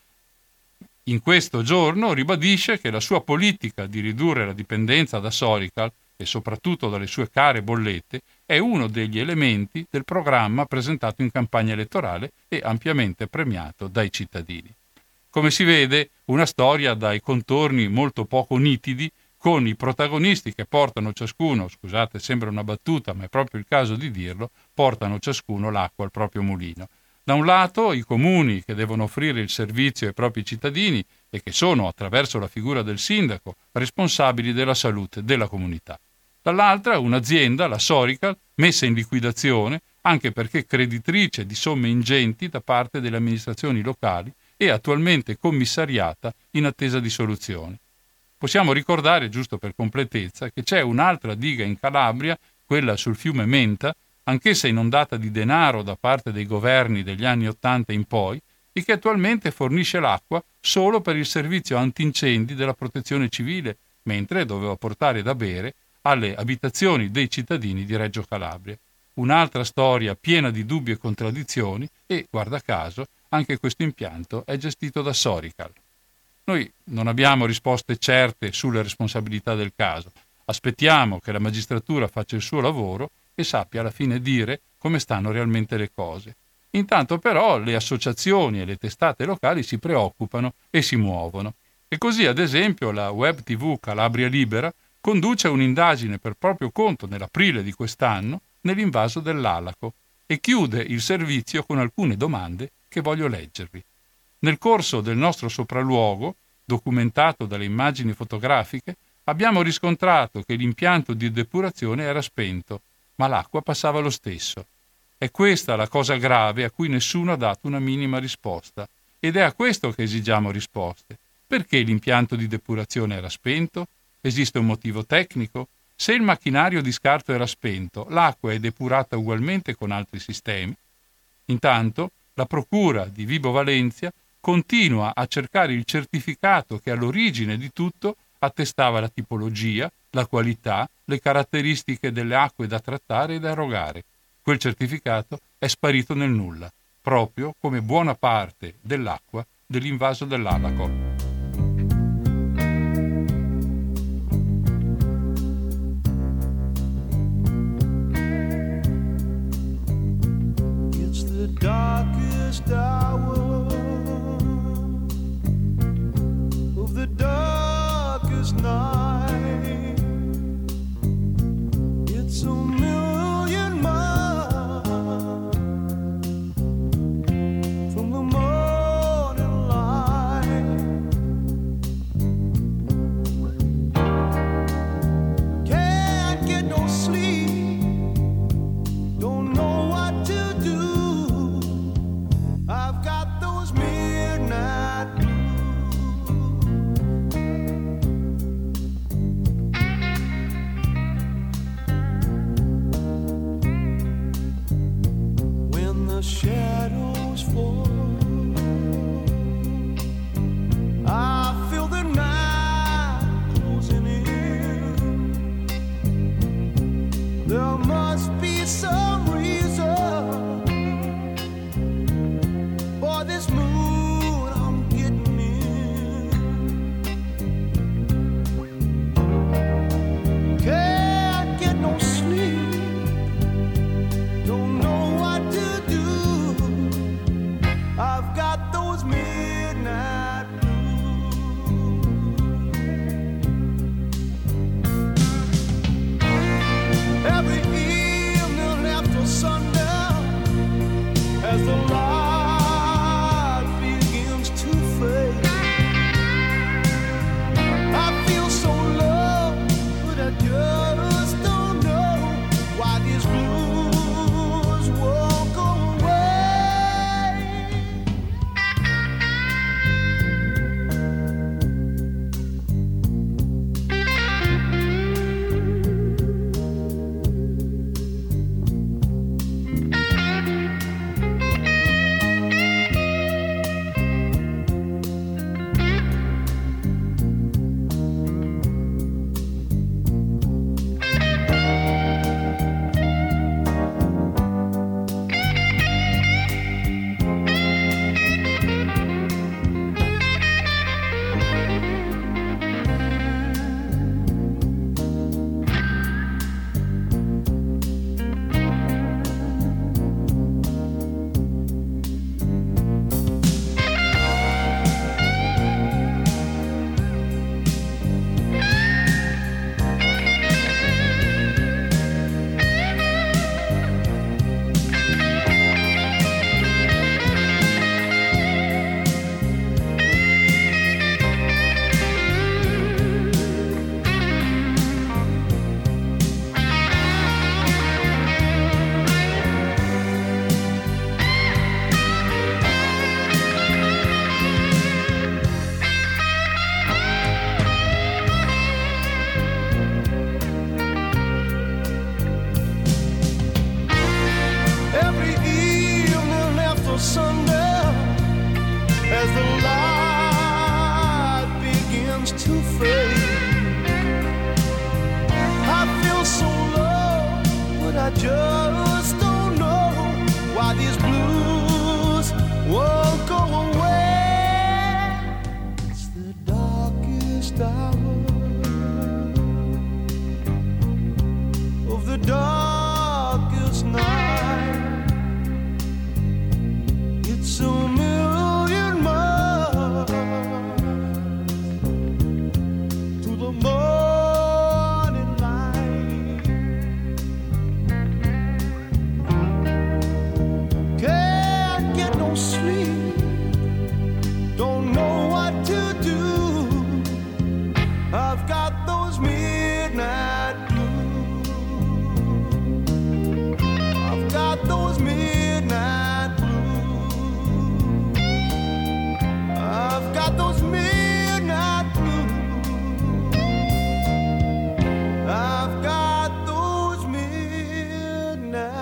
S6: In questo giorno ribadisce che la sua politica di ridurre la dipendenza da Sorical e soprattutto dalle sue care bollette è uno degli elementi del programma presentato in campagna elettorale e ampiamente premiato dai cittadini. Come si vede, una storia dai contorni molto poco nitidi, con i protagonisti che portano ciascuno, scusate, sembra una battuta, ma è proprio il caso di dirlo, portano ciascuno l'acqua al proprio mulino. Da un lato i comuni che devono offrire il servizio ai propri cittadini e che sono, attraverso la figura del sindaco, responsabili della salute della comunità. Dall'altra un'azienda, la Sorical, messa in liquidazione anche perché creditrice di somme ingenti da parte delle amministrazioni locali e attualmente commissariata in attesa di soluzioni. Possiamo ricordare, giusto per completezza, che c'è un'altra diga in Calabria, quella sul fiume Menta, anch'essa inondata di denaro da parte dei governi degli anni Ottanta in poi, e che attualmente fornisce l'acqua solo per il servizio antincendi della protezione civile, mentre doveva portare da bere alle abitazioni dei cittadini di Reggio Calabria. Un'altra storia piena di dubbi e contraddizioni e, guarda caso, anche questo impianto è gestito da Sorical. Noi non abbiamo risposte certe sulle responsabilità del caso. Aspettiamo che la magistratura faccia il suo lavoro e sappia alla fine dire come stanno realmente le cose. Intanto però le associazioni e le testate locali si preoccupano e si muovono. E così, ad esempio, la web tivù Calabria Libera conduce un'indagine per proprio conto nell'aprile di quest'anno nell'invaso dell'Alaco e chiude il servizio con alcune domande che voglio leggervi. Nel corso del nostro sopralluogo, documentato dalle immagini fotografiche, abbiamo riscontrato che l'impianto di depurazione era spento, ma l'acqua passava lo stesso. È questa la cosa grave a cui nessuno ha dato una minima risposta, ed è a questo che esigiamo risposte. Perché l'impianto di depurazione era spento? Esiste un motivo tecnico? Se il macchinario di scarto era spento, l'acqua è depurata ugualmente con altri sistemi? Intanto, la procura di Vibo Valentia continua a cercare il certificato che all'origine di tutto attestava la tipologia, la qualità, le caratteristiche delle acque da trattare e da erogare. Quel certificato è sparito nel nulla, proprio come buona parte dell'acqua dell'invaso dell'Alaco.
S4: darkest night. It's a million miles from the morning light. Can't get no sleep, don't know what to do. I've got those midnight blues. When the shadows fall, I feel the night closing in. There must be some reason for this mood I'm getting in. Can't get no sleep, don't know what to do. I've got those midnight blues. Every evening after sundown, as the light begins to fade, I feel so low, but I just don't know why these blues won't go away. Every evening after sundown, as the light begins to fade, I feel so low, but I just don't know why these blues won't go away. It's the darkest hour of the darkest night. It's a million miles to the morning light. Can't get no sleep, don't know what to do. I've got those midnight blues. I've got those midnight blues. I've got those midnight blues. I've got those midnight.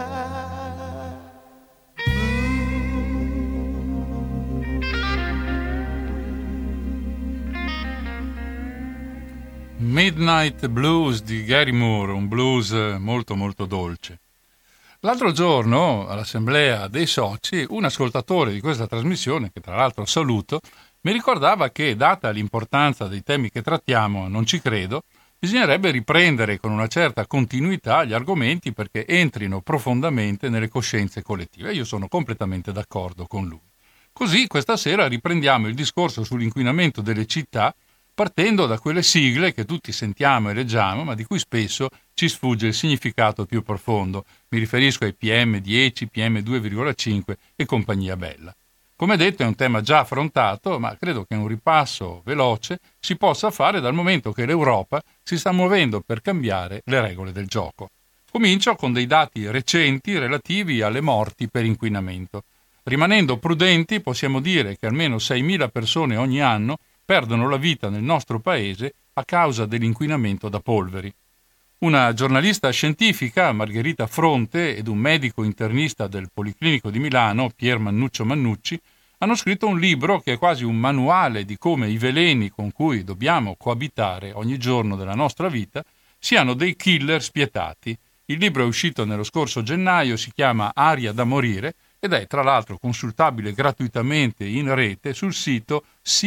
S6: Midnight Blues di Gary Moore, un blues molto molto dolce. L'altro giorno all'assemblea dei soci un ascoltatore di questa trasmissione, che tra l'altro saluto, mi ricordava che, data l'importanza dei temi che trattiamo, non ci credo, bisognerebbe riprendere con una certa continuità gli argomenti perché entrino profondamente nelle coscienze collettive. Io sono completamente d'accordo con lui. Così questa sera riprendiamo il discorso sull'inquinamento delle città, partendo da quelle sigle che tutti sentiamo e leggiamo, ma di cui spesso ci sfugge il significato più profondo. Mi riferisco ai P M dieci, P M due virgola cinque e compagnia bella. Come detto, è un tema già affrontato, ma credo che un ripasso veloce si possa fare dal momento che l'Europa si sta muovendo per cambiare le regole del gioco. Comincio con dei dati recenti relativi alle morti per inquinamento. Rimanendo prudenti, possiamo dire che almeno seimila persone ogni anno perdono la vita nel nostro paese a causa dell'inquinamento da polveri. Una giornalista scientifica, Margherita Fronte, ed un medico internista del Policlinico di Milano, Pier Mannuccio Mannucci, hanno scritto un libro che è quasi un manuale di come i veleni con cui dobbiamo coabitare ogni giorno della nostra vita siano dei killer spietati. Il libro è uscito nello scorso gennaio, si chiama Aria da morire ed è tra l'altro consultabile gratuitamente in rete sul sito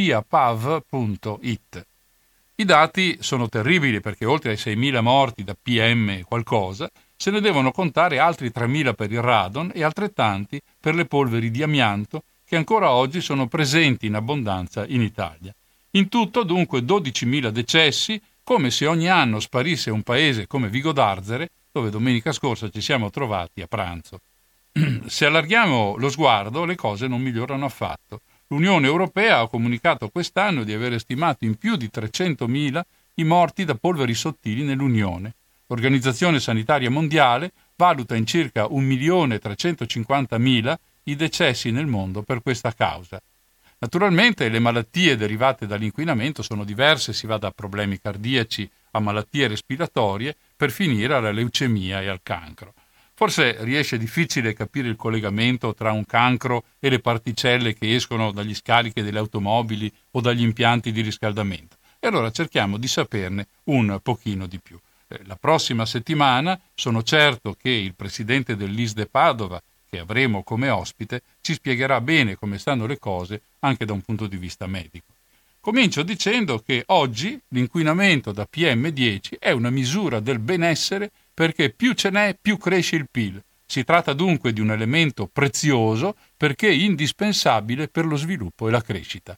S6: siapav punto it. I dati sono terribili perché oltre ai seimila morti da P M e qualcosa, se ne devono contare altri tremila per il radon e altrettanti per le polveri di amianto che ancora oggi sono presenti in abbondanza in Italia. In tutto dunque dodicimila decessi, come se ogni anno sparisse un paese come Vigo d'Arzere, dove domenica scorsa ci siamo trovati a pranzo. Se allarghiamo lo sguardo, le cose non migliorano affatto. L'Unione Europea ha comunicato quest'anno di aver stimato in più di trecentomila i morti da polveri sottili nell'Unione. L'Organizzazione Sanitaria Mondiale valuta in circa un milione trecentocinquantamila i decessi nel mondo per questa causa. Naturalmente le malattie derivate dall'inquinamento sono diverse, si va da problemi cardiaci a malattie respiratorie per finire alla leucemia e al cancro. Forse riesce difficile capire il collegamento tra un cancro e le particelle che escono dagli scarichi delle automobili o dagli impianti di riscaldamento. E allora cerchiamo di saperne un pochino di più. La prossima settimana sono certo che il presidente dell'I S D Padova, che avremo come ospite, ci spiegherà bene come stanno le cose anche da un punto di vista medico. Comincio dicendo che oggi l'inquinamento da P M dieci è una misura del benessere perché più ce n'è più cresce il P I L. Si tratta dunque di un elemento prezioso perché indispensabile per lo sviluppo e la crescita.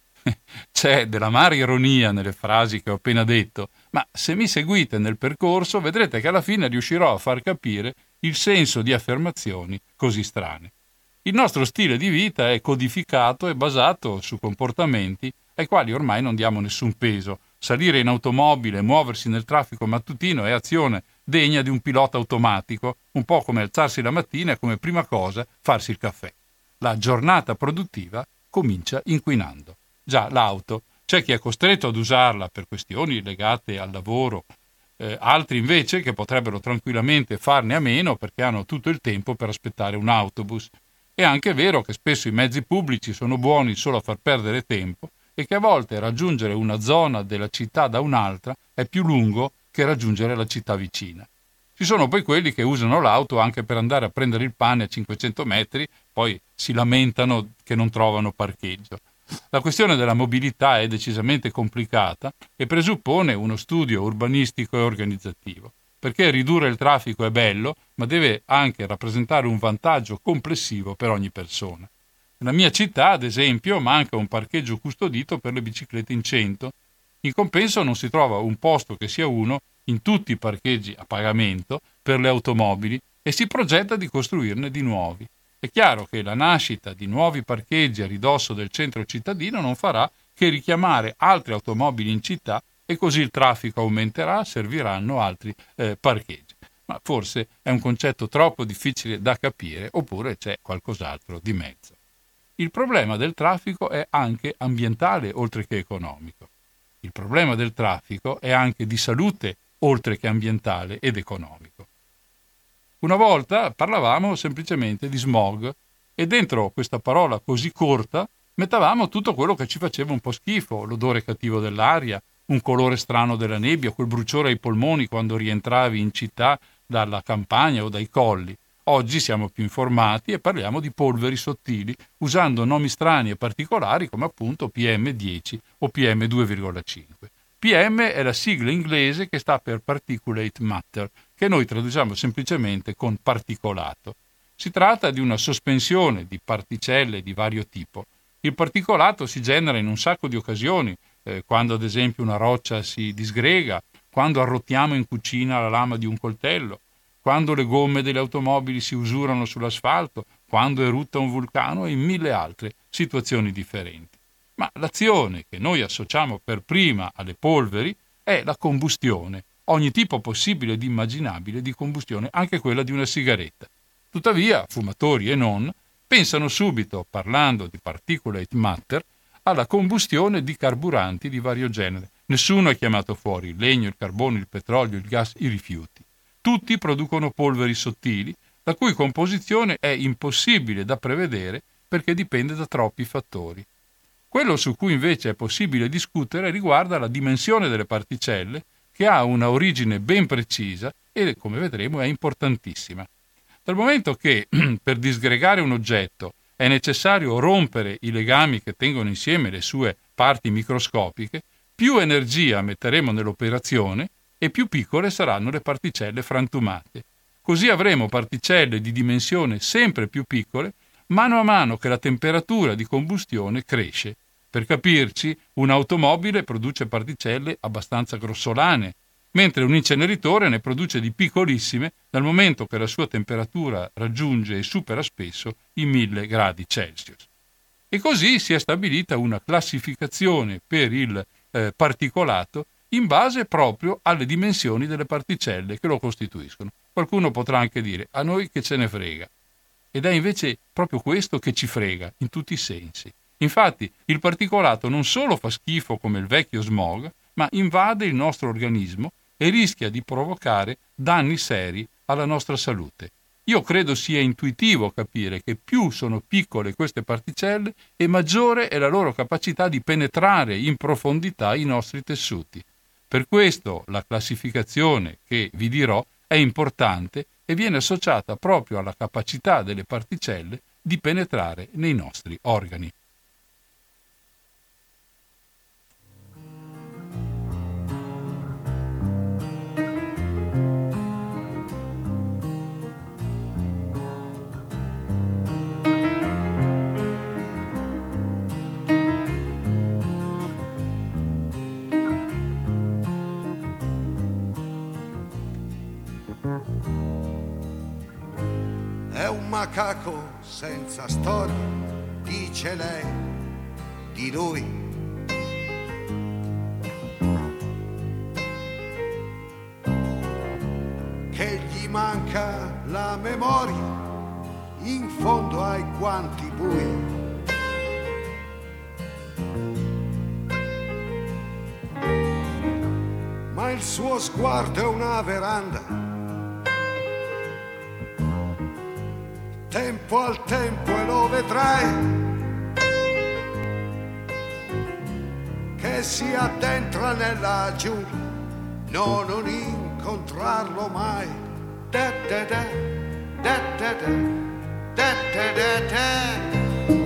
S6: C'è dell'amara ironia nelle frasi che ho appena detto, ma se mi seguite nel percorso vedrete che alla fine riuscirò a far capire il senso di affermazioni così strane. Il nostro stile di vita è codificato e basato su comportamenti ai quali ormai non diamo nessun peso. Salire in automobile e muoversi nel traffico mattutino è azione degna di un pilota automatico, un po' come alzarsi la mattina e come prima cosa farsi il caffè. La giornata produttiva comincia inquinando. Già, l'auto, c'è chi è costretto ad usarla per questioni legate al lavoro, eh, altri invece che potrebbero tranquillamente farne a meno perché hanno tutto il tempo per aspettare un autobus. È anche vero che spesso i mezzi pubblici sono buoni solo a far perdere tempo e che a volte raggiungere una zona della città da un'altra è più lungo che raggiungere la città vicina. Ci sono poi quelli che usano l'auto anche per andare a prendere il pane a cinquecento metri, poi si lamentano che non trovano parcheggio. La questione della mobilità è decisamente complicata e presuppone uno studio urbanistico e organizzativo, perché ridurre il traffico è bello, ma deve anche rappresentare un vantaggio complessivo per ogni persona. Nella mia città, ad esempio, manca un parcheggio custodito per le biciclette in cento. In compenso non si trova un posto che sia uno in tutti i parcheggi a pagamento per le automobili e si progetta di costruirne di nuovi. È chiaro che la nascita di nuovi parcheggi a ridosso del centro cittadino non farà che richiamare altre automobili in città e così il traffico aumenterà, serviranno altri eh, parcheggi. Ma forse è un concetto troppo difficile da capire oppure c'è qualcos'altro di mezzo. Il problema del traffico è anche ambientale oltre che economico. Il problema del traffico è anche di salute oltre che ambientale ed economico. Una volta parlavamo semplicemente di smog e dentro questa parola così corta mettavamo tutto quello che ci faceva un po' schifo, l'odore cattivo dell'aria, un colore strano della nebbia, quel bruciore ai polmoni quando rientravi in città dalla campagna o dai colli. Oggi siamo più informati e parliamo di polveri sottili usando nomi strani e particolari come appunto P M dieci o P M due virgola cinque. P M è la sigla inglese che sta per Particulate Matter, che noi traduciamo semplicemente con particolato. Si tratta di una sospensione di particelle di vario tipo. Il particolato si genera in un sacco di occasioni, eh, quando ad esempio una roccia si disgrega, quando arrottiamo in cucina la lama di un coltello, quando le gomme delle automobili si usurano sull'asfalto, quando erutta un vulcano e in mille altre situazioni differenti. Ma l'azione che noi associamo per prima alle polveri è la combustione, ogni tipo possibile ed immaginabile di combustione, anche quella di una sigaretta. Tuttavia, fumatori e non, pensano subito, parlando di particulate matter, alla combustione di carburanti di vario genere. Nessuno è chiamato fuori: il legno, il carbone, il petrolio, il gas, i rifiuti. Tutti producono polveri sottili, la cui composizione è impossibile da prevedere perché dipende da troppi fattori. Quello su cui invece è possibile discutere riguarda la dimensione delle particelle, che ha una origine ben precisa e, come vedremo, è importantissima. Dal momento che per disgregare un oggetto è necessario rompere i legami che tengono insieme le sue parti microscopiche, più energia metteremo nell'operazione e più piccole saranno le particelle frantumate. Così avremo particelle di dimensione sempre più piccole mano a mano che la temperatura di combustione cresce. Per capirci, un'automobile produce particelle abbastanza grossolane, mentre un inceneritore ne produce di piccolissime dal momento che la sua temperatura raggiunge e supera spesso i mille gradi Celsius. E così si è stabilita una classificazione per il eh, particolato in base proprio alle dimensioni delle particelle che lo costituiscono. Qualcuno potrà anche dire: a noi che ce ne frega. Ed è invece proprio questo che ci frega, in tutti i sensi. Infatti, il particolato non solo fa schifo come il vecchio smog, ma invade il nostro organismo e rischia di provocare danni seri alla nostra salute. Io credo sia intuitivo capire che più sono piccole queste particelle e maggiore è la loro capacità di penetrare in profondità i nostri tessuti. Per questo la classificazione che vi dirò è importante e viene associata proprio alla capacità delle particelle di penetrare nei nostri organi.
S16: È un macaco senza storia, dice lei di lui. Che gli manca la memoria in fondo ai guanti bui. Ma il suo sguardo è una veranda. Tempo al tempo e lo vedrai che si addentra nella giungla, no, non incontrarlo mai. Da da da, da da da, da da da da.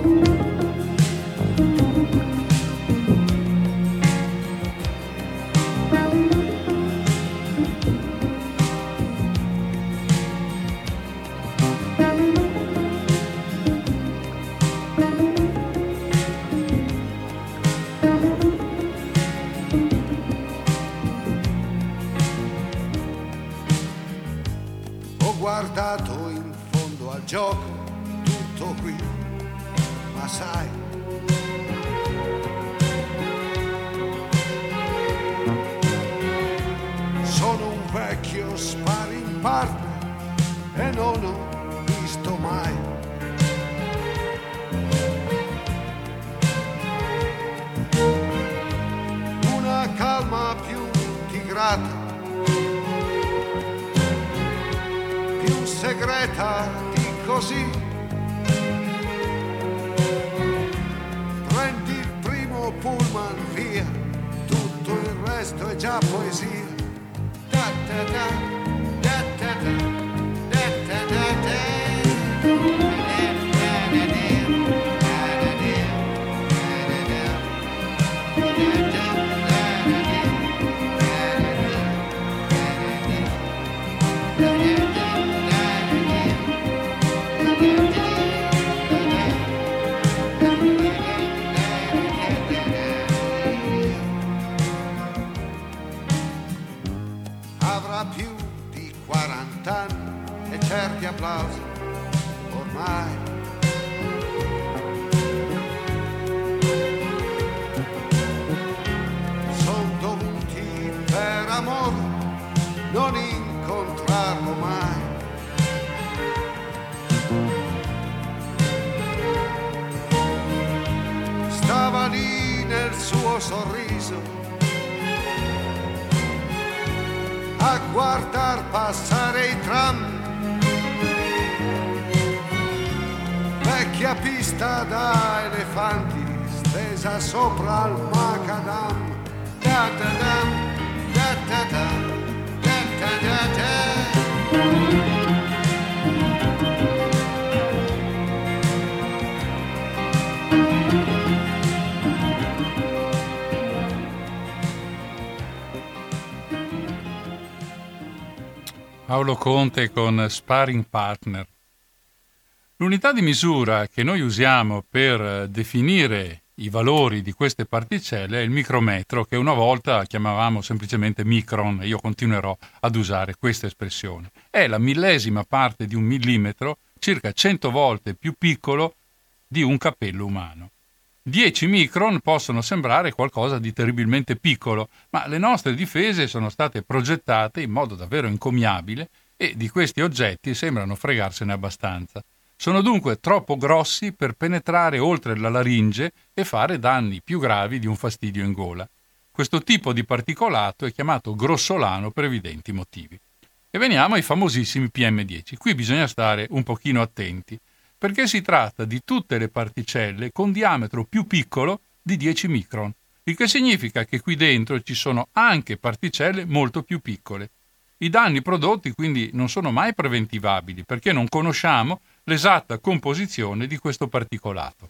S16: Guardato in fondo al gioco, tutto qui, ma sai, sono un vecchio sparring partner e non ho visto mai una calma più tigrata, segreta di così. Prendi il primo pullman via, tutto il resto è già poesia. Da da da, da da da, da da da da. di applausi ormai. Son dovuti per amore non incontrarlo mai. Stava lì nel suo sorriso a guardar passare i tram, vecchia pista da elefanti stesa sopra il macadam. Da da da, da da da, da da da da.
S6: Paolo Conte con Sparring Partner. L'unità di misura che noi usiamo per definire i valori di queste particelle è il micrometro, che una volta chiamavamo semplicemente micron, e io continuerò ad usare questa espressione. È la millesima parte di un millimetro, circa cento volte più piccolo di un capello umano. dieci micron possono sembrare qualcosa di terribilmente piccolo, ma le nostre difese sono state progettate in modo davvero encomiabile e di questi oggetti sembrano fregarsene abbastanza. Sono dunque troppo grossi per penetrare oltre la laringe e fare danni più gravi di un fastidio in gola. Questo tipo di particolato è chiamato grossolano per evidenti motivi. E veniamo ai famosissimi P M dieci. Qui bisogna stare un pochino attenti, perché si tratta di tutte le particelle con diametro più piccolo di dieci micron, il che significa che qui dentro ci sono anche particelle molto più piccole. I danni prodotti quindi non sono mai preventivabili, perché non conosciamo l'esatta composizione di questo particolato.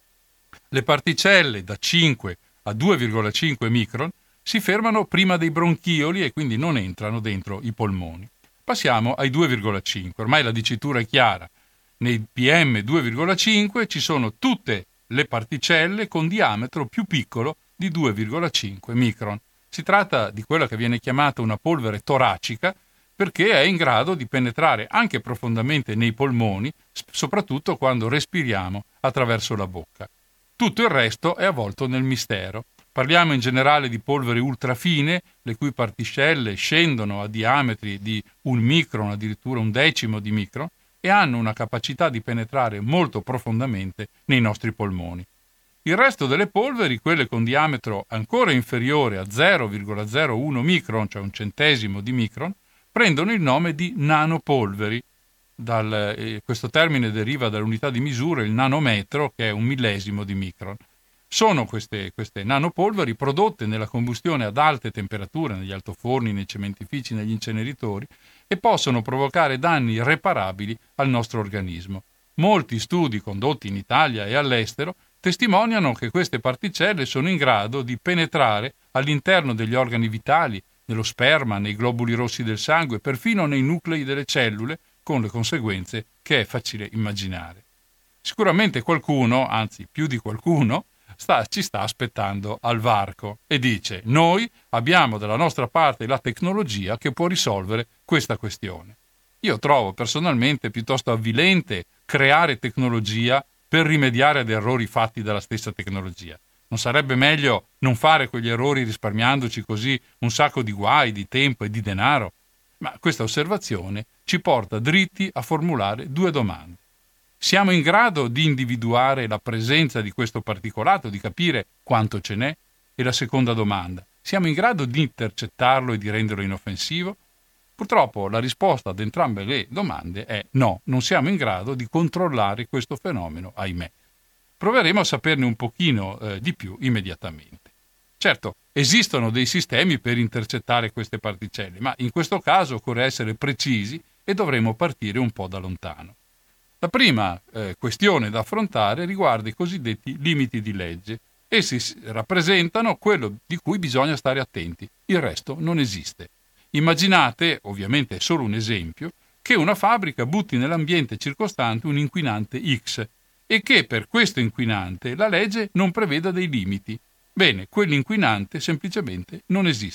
S6: Le particelle da cinque a due virgola cinque micron si fermano prima dei bronchioli e quindi non entrano dentro i polmoni. Passiamo ai due virgola cinque, ormai la dicitura è chiara. Nei P M due virgola cinque ci sono tutte le particelle con diametro più piccolo di due virgola cinque micron. Si tratta di quella che viene chiamata una polvere toracica perché è in grado di penetrare anche profondamente nei polmoni, soprattutto quando respiriamo attraverso la bocca. Tutto il resto è avvolto nel mistero. Parliamo in generale di polveri ultrafine, le cui particelle scendono a diametri di un micron, addirittura un decimo di micron, e hanno una capacità di penetrare molto profondamente nei nostri polmoni. Il resto delle polveri, quelle con diametro ancora inferiore a zero virgola zero uno micron, cioè un centesimo di micron, prendono il nome di nanopolveri. Dal, eh, questo termine deriva dall'unità di misura, il nanometro, che è un millesimo di micron. Sono queste, queste nanopolveri prodotte nella combustione ad alte temperature, negli altoforni, nei cementifici, negli inceneritori, e possono provocare danni irreparabili al nostro organismo. Molti studi condotti in Italia e all'estero testimoniano che queste particelle sono in grado di penetrare all'interno degli organi vitali, nello sperma, nei globuli rossi del sangue, perfino nei nuclei delle cellule, con le conseguenze che è facile immaginare. Sicuramente qualcuno, anzi più di qualcuno, sta, ci sta aspettando al varco e dice: noi abbiamo dalla nostra parte la tecnologia che può risolvere questa questione. Io trovo personalmente piuttosto avvilente creare tecnologia per rimediare ad errori fatti dalla stessa tecnologia. Non sarebbe meglio non fare quegli errori risparmiandoci così un sacco di guai, di tempo e di denaro? Ma questa osservazione ci porta dritti a formulare due domande. Siamo in grado di individuare la presenza di questo particolato, di capire quanto ce n'è? E la seconda domanda, siamo in grado di intercettarlo e di renderlo inoffensivo? Purtroppo la risposta ad entrambe le domande è no, non siamo in grado di controllare questo fenomeno, ahimè. Proveremo a saperne un pochino eh, di più immediatamente. Certo, esistono dei sistemi per intercettare queste particelle, ma in questo caso occorre essere precisi e dovremo partire un po' da lontano. La prima eh, questione da affrontare riguarda i cosiddetti limiti di legge. Essi rappresentano quello di cui bisogna stare attenti, il resto non esiste. Immaginate, ovviamente è solo un esempio, che una fabbrica butti nell'ambiente circostante un inquinante X e che per questo inquinante la legge non preveda dei limiti. Bene, quell'inquinante semplicemente non esiste.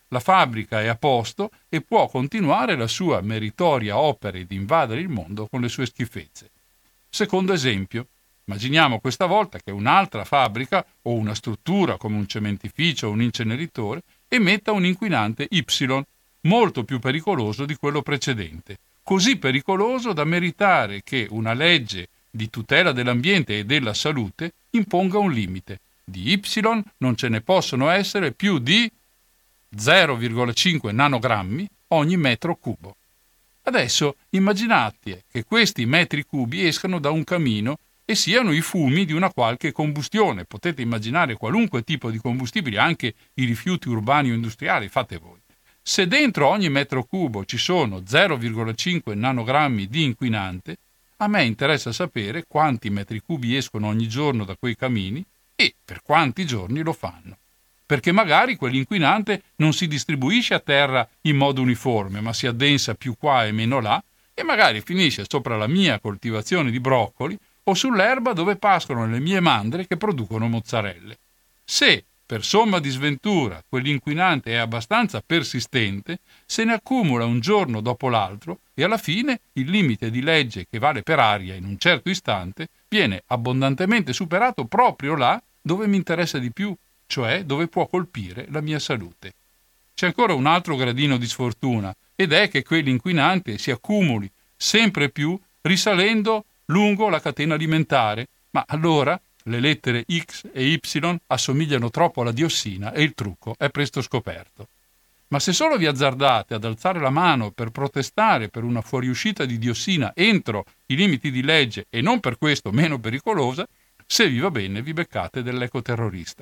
S6: la fabbrica è a posto e può continuare la sua meritoria opera di invadere il mondo con le sue schifezze. Secondo esempio, immaginiamo questa volta che un'altra fabbrica o una struttura come un cementificio o un inceneritore emetta un inquinante Y, molto più pericoloso di quello precedente, così pericoloso da meritare che una legge di tutela dell'ambiente e della salute imponga un limite. Di Y non ce ne possono essere più di zero virgola cinque nanogrammi ogni metro cubo. Adesso immaginate che questi metri cubi escano da un camino e siano i fumi di una qualche combustione. Potete immaginare qualunque tipo di combustibile, anche i rifiuti urbani o industriali, fate voi. Se dentro ogni metro cubo ci sono zero virgola cinque nanogrammi di inquinante, a me interessa sapere quanti metri cubi escono ogni giorno da quei camini e per quanti giorni lo fanno. Perché magari quell'inquinante non si distribuisce a terra in modo uniforme, ma si addensa più qua e meno là, e magari finisce sopra la mia coltivazione di broccoli o sull'erba dove pascolano le mie mandre che producono mozzarelle. Se, per somma di sventura, quell'inquinante è abbastanza persistente, se ne accumula un giorno dopo l'altro e alla fine il limite di legge che vale per aria in un certo istante viene abbondantemente superato proprio là dove mi interessa di più, cioè dove può colpire la mia salute. C'è ancora un altro gradino di sfortuna, ed è che quell'inquinante si accumuli sempre più risalendo lungo la catena alimentare, ma allora le lettere X e Y assomigliano troppo alla diossina e il trucco è presto scoperto. Ma se solo vi azzardate ad alzare la mano per protestare per una fuoriuscita di diossina entro i limiti di legge e non per questo meno pericolosa, se vi va bene vi beccate dell'ecoterrorista.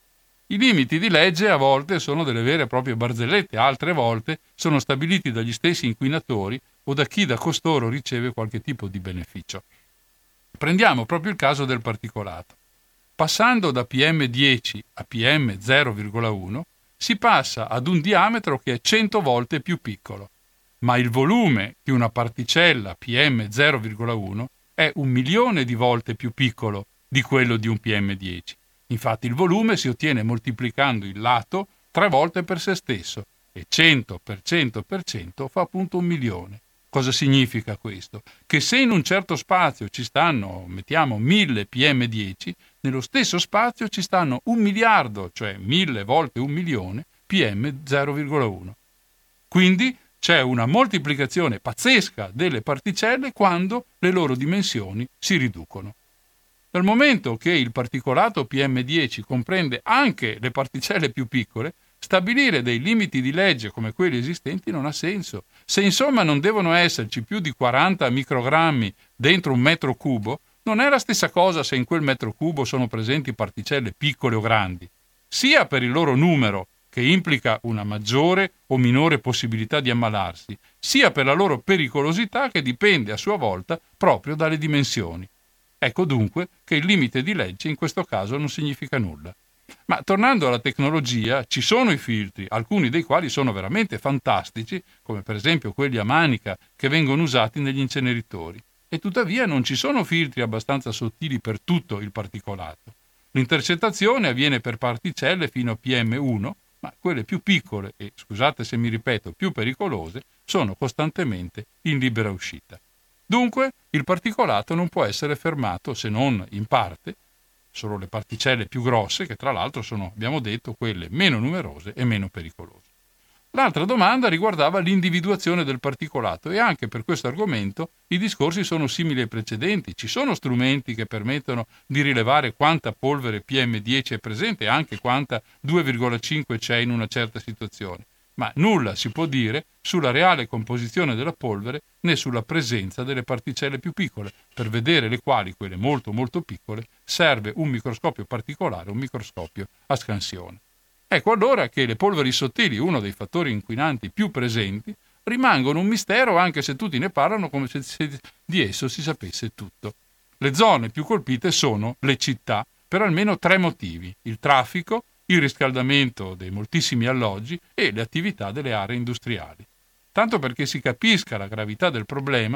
S6: I limiti di legge a volte sono delle vere e proprie barzellette, altre volte sono stabiliti dagli stessi inquinatori o da chi da costoro riceve qualche tipo di beneficio. Prendiamo proprio il caso del particolato. Passando da P M dieci a P M zero virgola uno si passa ad un diametro che è cento volte più piccolo, ma il volume di una particella P M zero virgola uno è un milione di volte più piccolo di quello di un P M dieci. Infatti il volume si ottiene moltiplicando il lato tre volte per se stesso e cento per cento per cento fa appunto un milione. Cosa significa questo? Che se in un certo spazio ci stanno, mettiamo, mille P M dieci, nello stesso spazio ci stanno un miliardo, cioè mille volte un milione, P M zero virgola uno. Quindi c'è una moltiplicazione pazzesca delle particelle quando le loro dimensioni si riducono. Dal momento che il particolato P M dieci comprende anche le particelle più piccole, stabilire dei limiti di legge come quelli esistenti non ha senso. Se insomma non devono esserci più di quaranta microgrammi dentro un metro cubo, non è la stessa cosa se in quel metro cubo sono presenti particelle piccole o grandi, sia per il loro numero, che implica una maggiore o minore possibilità di ammalarsi, sia per la loro pericolosità che dipende a sua volta proprio dalle dimensioni. Ecco dunque che il limite di legge in questo caso non significa nulla. Ma tornando alla tecnologia, ci sono i filtri, alcuni dei quali sono veramente fantastici, come per esempio quelli a manica che vengono usati negli inceneritori, e tuttavia non ci sono filtri abbastanza sottili per tutto il particolato. L'intercettazione avviene per particelle fino a P M uno, ma quelle più piccole e, scusate se mi ripeto, più pericolose, sono costantemente in libera uscita. Dunque, il particolato non può essere fermato, se non in parte, solo le particelle più grosse, che tra l'altro sono, abbiamo detto, quelle meno numerose e meno pericolose. L'altra domanda riguardava l'individuazione del particolato e anche per questo argomento i discorsi sono simili ai precedenti. Ci sono strumenti che permettono di rilevare quanta polvere P M dieci è presente e anche quanta due virgola cinque c'è in una certa situazione, ma nulla si può dire sulla reale composizione della polvere né sulla presenza delle particelle più piccole, per vedere le quali, quelle molto molto piccole, serve un microscopio particolare, un microscopio a scansione. Ecco allora che le polveri sottili, uno dei fattori inquinanti più presenti, rimangono un mistero anche se tutti ne parlano come se di esso si sapesse tutto. Le zone più colpite sono le città, per almeno tre motivi: il traffico, il riscaldamento dei moltissimi alloggi e le attività delle aree industriali. Tanto perché si capisca la gravità del problema,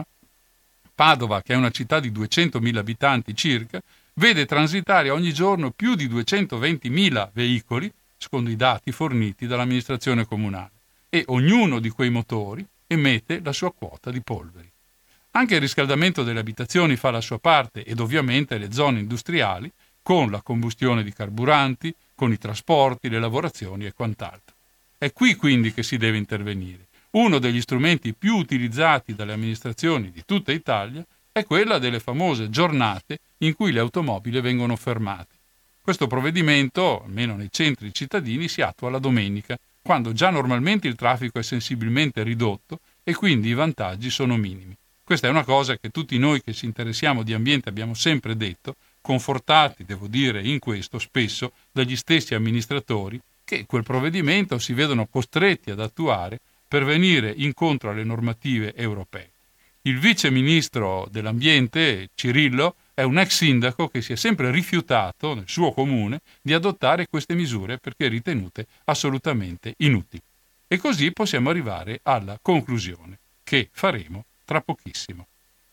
S6: Padova, che è una città di duecentomila abitanti circa, vede transitare ogni giorno più di duecentoventimila veicoli secondo i dati forniti dall'amministrazione comunale, e ognuno di quei motori emette la sua quota di polveri. Anche il riscaldamento delle abitazioni fa la sua parte ed ovviamente le zone industriali con la combustione di carburanti, con i trasporti, le lavorazioni e quant'altro. È qui quindi che si deve intervenire. Uno degli strumenti più utilizzati dalle amministrazioni di tutta Italia è quella delle famose giornate in cui le automobili vengono fermate. Questo provvedimento, almeno nei centri cittadini, si attua la domenica, quando già normalmente il traffico è sensibilmente ridotto e quindi i vantaggi sono minimi. Questa è una cosa che tutti noi che ci interessiamo di ambiente abbiamo sempre detto, confortati, devo dire, in questo spesso dagli stessi amministratori che quel provvedimento si vedono costretti ad attuare per venire incontro alle normative europee. Il vice ministro dell'ambiente, Cirillo, è un ex sindaco che si è sempre rifiutato nel suo comune di adottare queste misure perché ritenute assolutamente inutili. E così possiamo arrivare alla conclusione, che faremo tra pochissimo.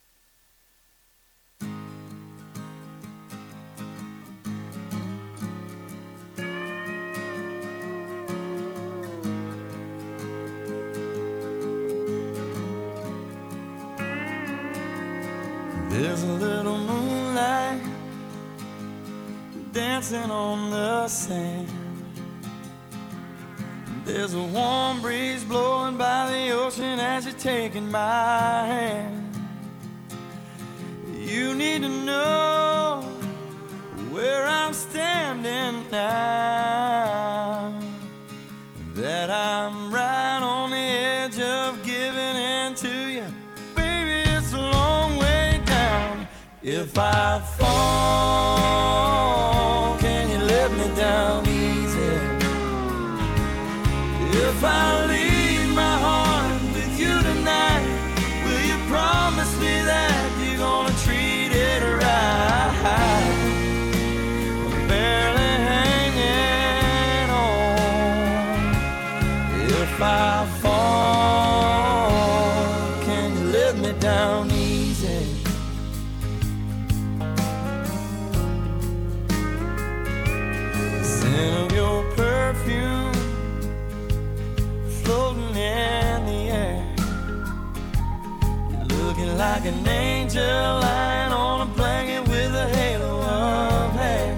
S17: There's a little moonlight dancing on the sand. There's a warm breeze blowing by the ocean as you're taking my hand. You need to know where I'm standing now, that I'm right on the edge of giving in to you. Baby, it's a long way down. If I fall, can you let me down easy? If I leave my heart with you tonight, will you promise me that you're gonna treat it right? I'm barely hanging on. If I fall, can you let me down easy? The scent of your perfume floating in the air. You're looking like an angel lying on a blanket with a halo of hair.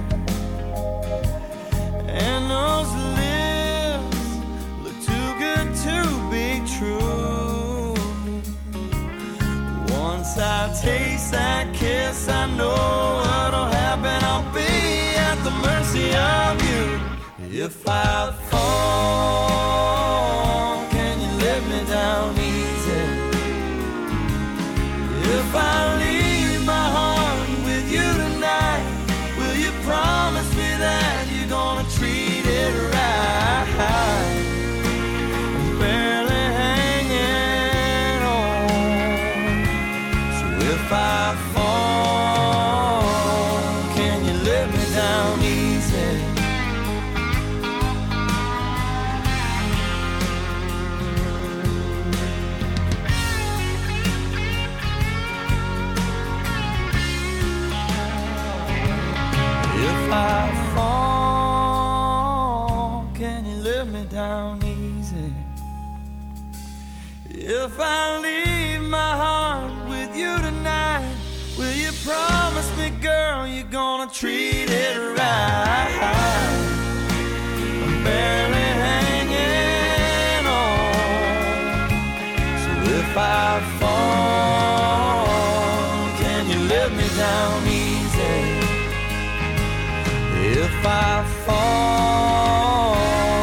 S17: And those lips look too good to be true. Once I taste that kiss, I know what'll happen. I'll be at the mercy of you. If I fall, down easy. If I leave my heart with you tonight, will you promise me that you're gonna treat it right? I'm barely hanging on. So if I fall, can you let me down easy? If I fall, can you let me down easy? If I leave my heart with you tonight, will you promise me, girl, you're gonna treat it right? I'm barely hanging on. So if I fall, can you let me down easy? If I fall,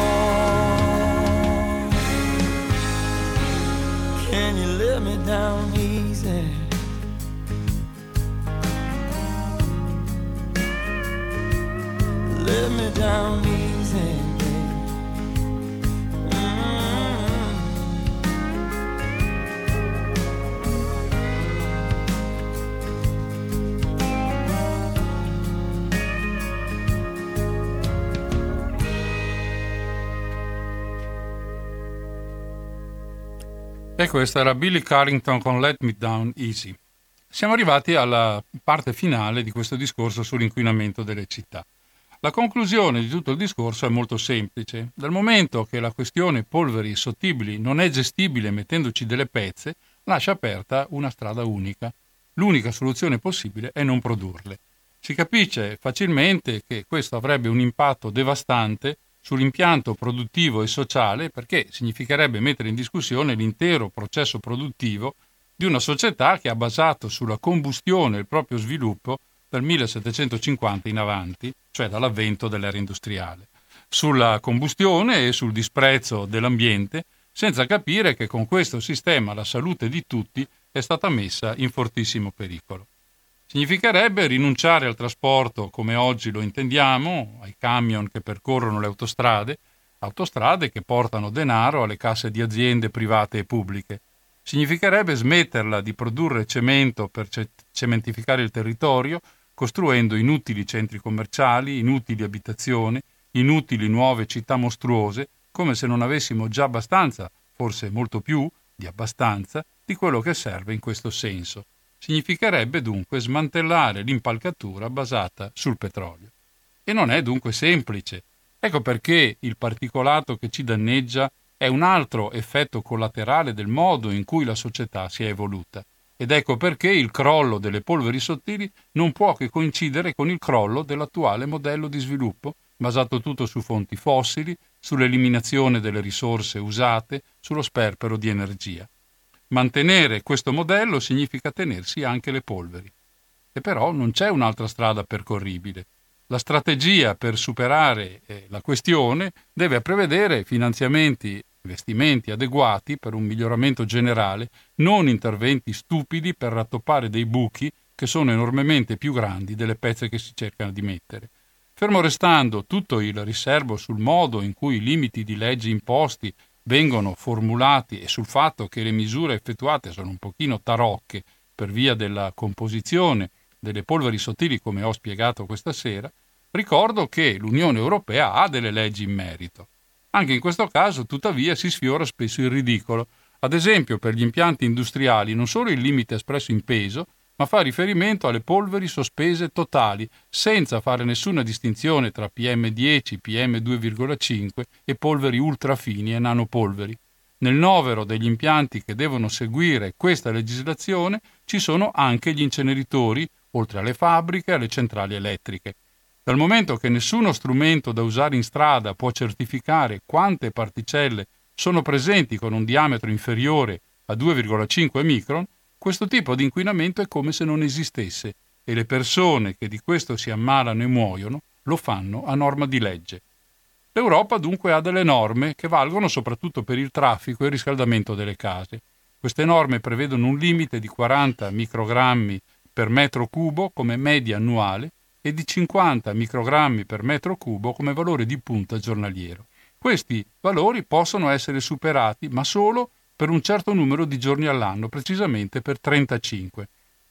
S17: can you let me down easy? Let me down easy,
S6: E questa era Billy Carrington con Let Me Down Easy. Siamo arrivati alla parte finale di questo discorso sull'inquinamento delle città. La conclusione di tutto il discorso è molto semplice. Dal momento che la questione polveri sottibili non è gestibile mettendoci delle pezze, lascia aperta una strada unica. L'unica soluzione possibile è non produrle. Si capisce facilmente che questo avrebbe un impatto devastante sull'impianto produttivo e sociale, perché significherebbe mettere in discussione l'intero processo produttivo di una società che ha basato sulla combustione il proprio sviluppo dal millesettecentocinquanta in avanti, cioè dall'avvento dell'era industriale, sulla combustione e sul disprezzo dell'ambiente, senza capire che con questo sistema la salute di tutti è stata messa in fortissimo pericolo. Significherebbe rinunciare al trasporto come oggi lo intendiamo, ai camion che percorrono le autostrade, autostrade che portano denaro alle casse di aziende private e pubbliche. Significherebbe smetterla di produrre cemento per ce- cementificare il territorio, costruendo inutili centri commerciali, inutili abitazioni, inutili nuove città mostruose, come se non avessimo già abbastanza, forse molto più di abbastanza, di quello che serve in questo senso. Significherebbe dunque smantellare l'impalcatura basata sul petrolio. E non è dunque semplice. Ecco perché il particolato che ci danneggia è un altro effetto collaterale del modo in cui la società si è evoluta. Ed ecco perché il crollo delle polveri sottili non può che coincidere con il crollo dell'attuale modello di sviluppo, basato tutto su fonti fossili, sull'eliminazione delle risorse usate, sullo sperpero di energia. Mantenere questo modello significa tenersi anche le polveri. E però non c'è un'altra strada percorribile. La strategia per superare eh, la questione deve prevedere finanziamenti, investimenti adeguati per un miglioramento generale, non interventi stupidi per rattoppare dei buchi che sono enormemente più grandi delle pezze che si cercano di mettere. Fermo restando tutto il riserbo sul modo in cui i limiti di leggi imposti vengono formulati e sul fatto che le misure effettuate sono un pochino tarocche per via della composizione delle polveri sottili, come ho spiegato questa sera, ricordo che l'Unione Europea ha delle leggi in merito. Anche in questo caso, tuttavia, si sfiora spesso il ridicolo. Ad esempio, per gli impianti industriali non solo il limite espresso in peso, ma fa riferimento alle polveri sospese totali, senza fare nessuna distinzione tra P M dieci, P M due virgola cinque e polveri ultrafini e nanopolveri. Nel novero degli impianti che devono seguire questa legislazione ci sono anche gli inceneritori, oltre alle fabbriche e alle centrali elettriche. Dal momento che nessuno strumento da usare in strada può certificare quante particelle sono presenti con un diametro inferiore a due virgola cinque micron, questo tipo di inquinamento è come se non esistesse e le persone che di questo si ammalano e muoiono lo fanno a norma di legge. L'Europa dunque ha delle norme che valgono soprattutto per il traffico e il riscaldamento delle case. Queste norme prevedono un limite di quaranta microgrammi per metro cubo come media annuale e di cinquanta microgrammi per metro cubo come valore di punta giornaliero. Questi valori possono essere superati, ma solo per un certo numero di giorni all'anno, precisamente per trentacinque.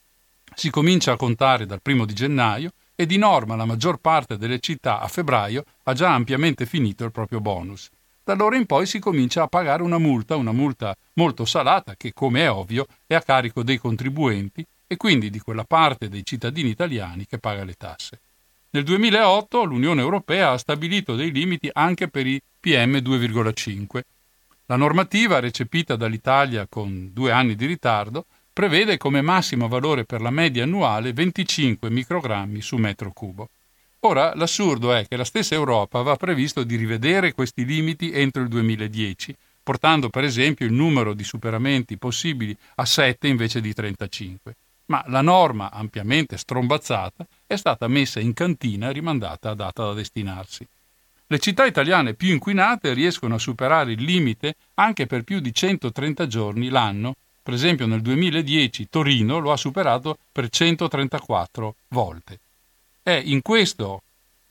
S6: Si comincia a contare dal primo di gennaio e di norma la maggior parte delle città a febbraio ha già ampiamente finito il proprio bonus. Da allora in poi si comincia a pagare una multa, una multa molto salata che, come è ovvio, è a carico dei contribuenti e quindi di quella parte dei cittadini italiani che paga le tasse. Nel duemilaotto l'Unione Europea ha stabilito dei limiti anche per i P M due virgola cinque. La normativa, recepita dall'Italia con due anni di ritardo, prevede come massimo valore per la media annuale venticinque microgrammi su metro cubo. Ora, l'assurdo è che la stessa Europa aveva previsto di rivedere questi limiti entro il duemiladieci, portando per esempio il numero di superamenti possibili a sette invece di trentacinque. Ma la norma, ampiamente strombazzata, è stata messa in cantina e rimandata a data da destinarsi. Le città italiane più inquinate riescono a superare il limite anche per più di centotrenta giorni l'anno. Per esempio nel duemiladieci Torino lo ha superato per centotrentaquattro volte. È in questo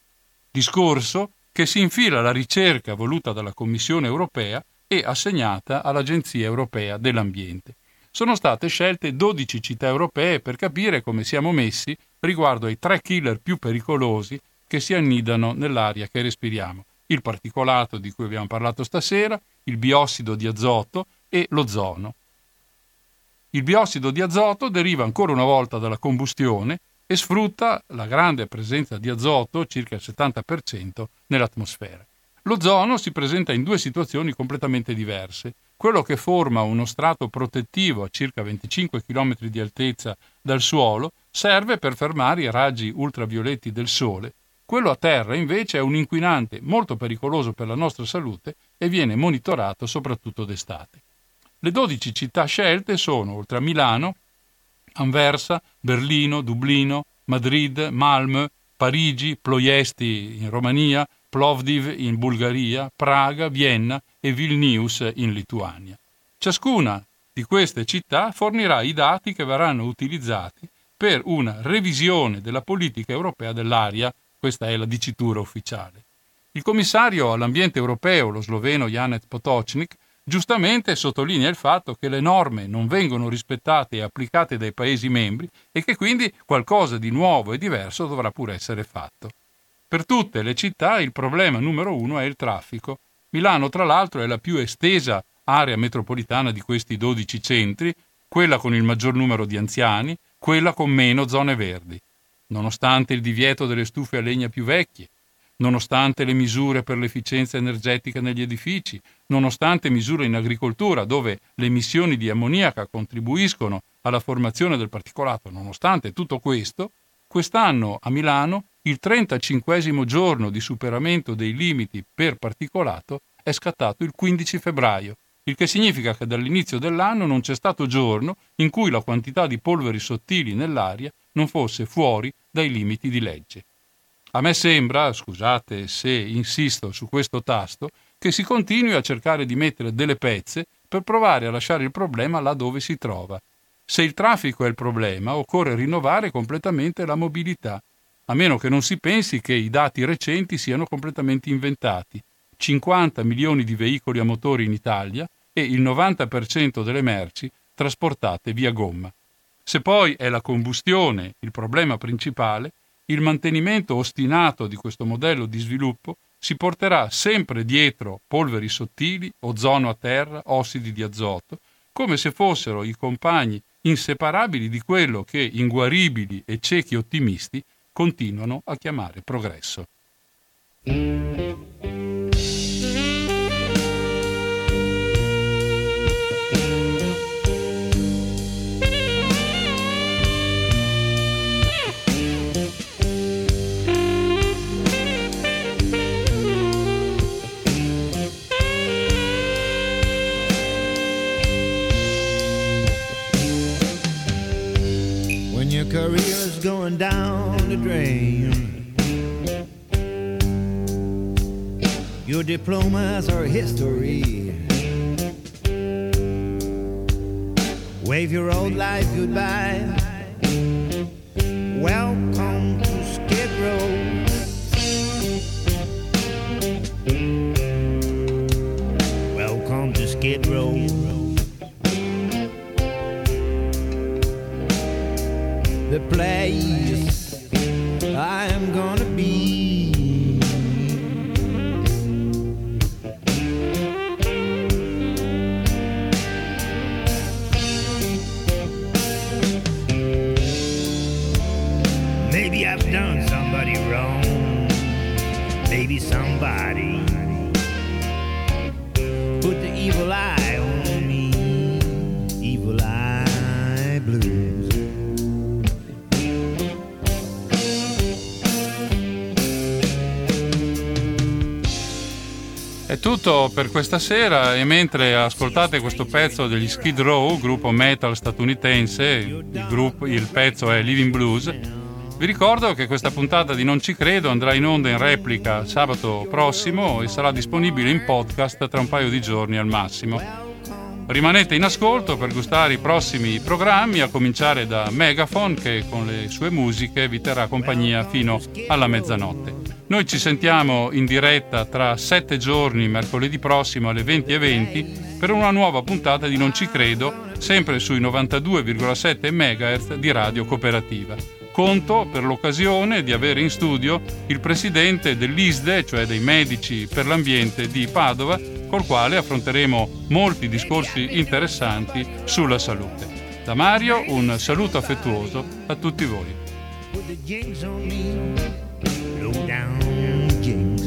S6: discorso che si infila la ricerca voluta dalla Commissione europea e assegnata all'Agenzia europea dell'ambiente. Sono state scelte dodici città europee per capire come siamo messi riguardo ai tre killer più pericolosi che si annidano nell'aria che respiriamo: il particolato di cui abbiamo parlato stasera, il biossido di azoto e l'ozono. Il biossido di azoto deriva ancora una volta dalla combustione e sfrutta la grande presenza di azoto, circa il settanta per cento, nell'atmosfera. L'ozono si presenta in due situazioni completamente diverse. Quello che forma uno strato protettivo a circa venticinque chilometri di altezza dal suolo serve per fermare i raggi ultravioletti del sole. Quello a terra invece è un inquinante molto pericoloso per la nostra salute e viene monitorato soprattutto d'estate. Le dodici città scelte sono, oltre a Milano, Anversa, Berlino, Dublino, Madrid, Malmö, Parigi, Ploiesti in Romania, Plovdiv in Bulgaria, Praga, Vienna e Vilnius in Lituania. Ciascuna di queste città fornirà i dati che verranno utilizzati per una revisione della politica europea dell'aria, questa è la dicitura ufficiale. Il commissario all'ambiente europeo, lo sloveno Janez Potočnik, giustamente sottolinea il fatto che le norme non vengono rispettate e applicate dai Paesi membri e che quindi qualcosa di nuovo e diverso dovrà pure essere fatto. Per tutte le città il problema numero uno è il traffico. Milano, tra l'altro, è la più estesa area metropolitana di questi dodici centri, quella con il maggior numero di anziani, quella con meno zone verdi. Nonostante il divieto delle stufe a legna più vecchie, nonostante le misure per l'efficienza energetica negli edifici, nonostante misure in agricoltura dove le emissioni di ammoniaca contribuiscono alla formazione del particolato, nonostante tutto questo, quest'anno a Milano il trentacinquesimo giorno di superamento dei limiti per particolato è scattato il quindici febbraio, il che significa che dall'inizio dell'anno non c'è stato giorno in cui la quantità di polveri sottili nell'aria non fosse fuori dai limiti di legge. A me sembra, scusate se insisto su questo tasto, che si continui a cercare di mettere delle pezze per provare a lasciare il problema là dove si trova. Se il traffico è il problema, occorre rinnovare completamente la mobilità, a meno che non si pensi che i dati recenti siano completamente inventati. cinquanta milioni di veicoli a motore in Italia e il novanta per cento delle merci trasportate via gomma. Se poi è la combustione il problema principale, il mantenimento ostinato di questo modello di sviluppo si porterà sempre dietro polveri sottili, ozono a terra, ossidi di azoto, come se fossero i compagni inseparabili di quello che inguaribili e ciechi ottimisti continuano a chiamare progresso.
S14: Your career's going down the drain. Your diplomas are history. Wave your old life goodbye. Welcome to Skid Row. Welcome to Skid Row. The place I'm gonna be. Maybe I've done somebody wrong. Maybe somebody put the evil eye on me. Evil eye blues.
S6: È tutto per questa sera e mentre ascoltate questo pezzo degli Skid Row, gruppo metal statunitense, il, gruppo, il pezzo è Living Blues, vi ricordo che questa puntata di Non Ci Credo andrà in onda in replica sabato prossimo e sarà disponibile in podcast tra un paio di giorni al massimo. Rimanete in ascolto per gustare i prossimi programmi, a cominciare da Megaphone che con le sue musiche vi terrà compagnia fino alla mezzanotte. Noi ci sentiamo in diretta tra sette giorni, mercoledì prossimo alle venti e venti, per una nuova puntata di Non Ci Credo, sempre sui novantadue virgola sette megahertz di Radio Cooperativa. Conto per l'occasione di avere in studio il presidente dell'I S D E, cioè dei Medici per l'Ambiente di Padova, col quale affronteremo molti discorsi interessanti sulla salute. Da Mario un saluto affettuoso a tutti voi.
S18: Put the jinx on me, low down jinx.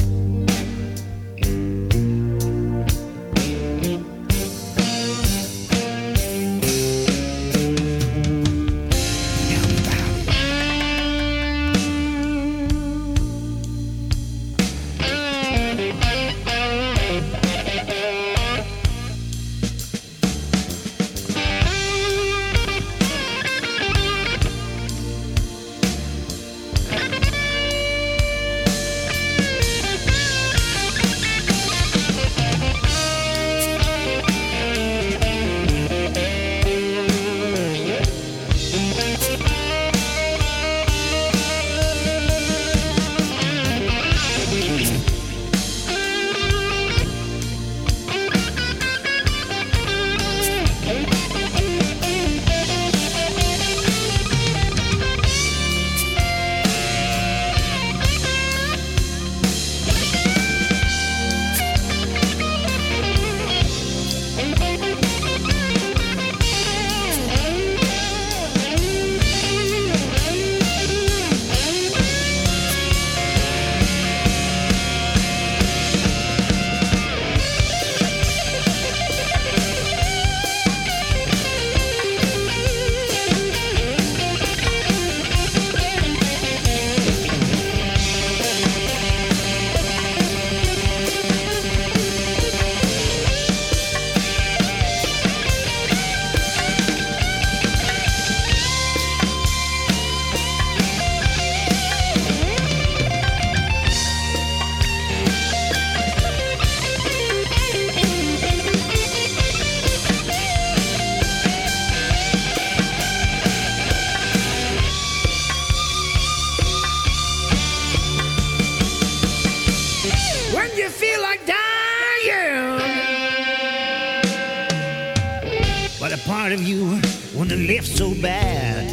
S18: Part of you wanna live so bad,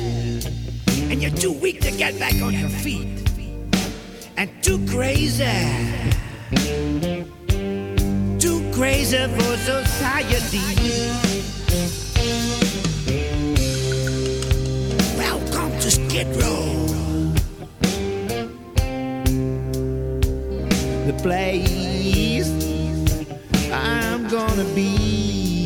S18: and you're too weak to get back on your feet, and too crazy, too crazy for society. Welcome to Skid Row, the place I'm gonna be.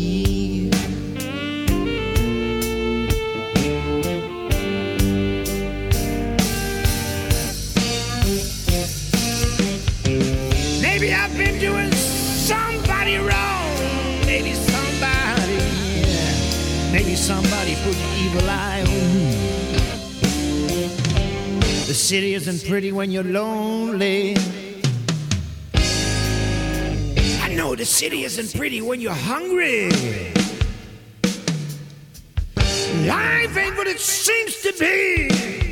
S18: Maybe I've been doing somebody wrong. Maybe somebody, maybe somebody put the evil eye on me. The city isn't pretty when you're lonely. I know the city isn't pretty when you're hungry. Life ain't what it seems to be.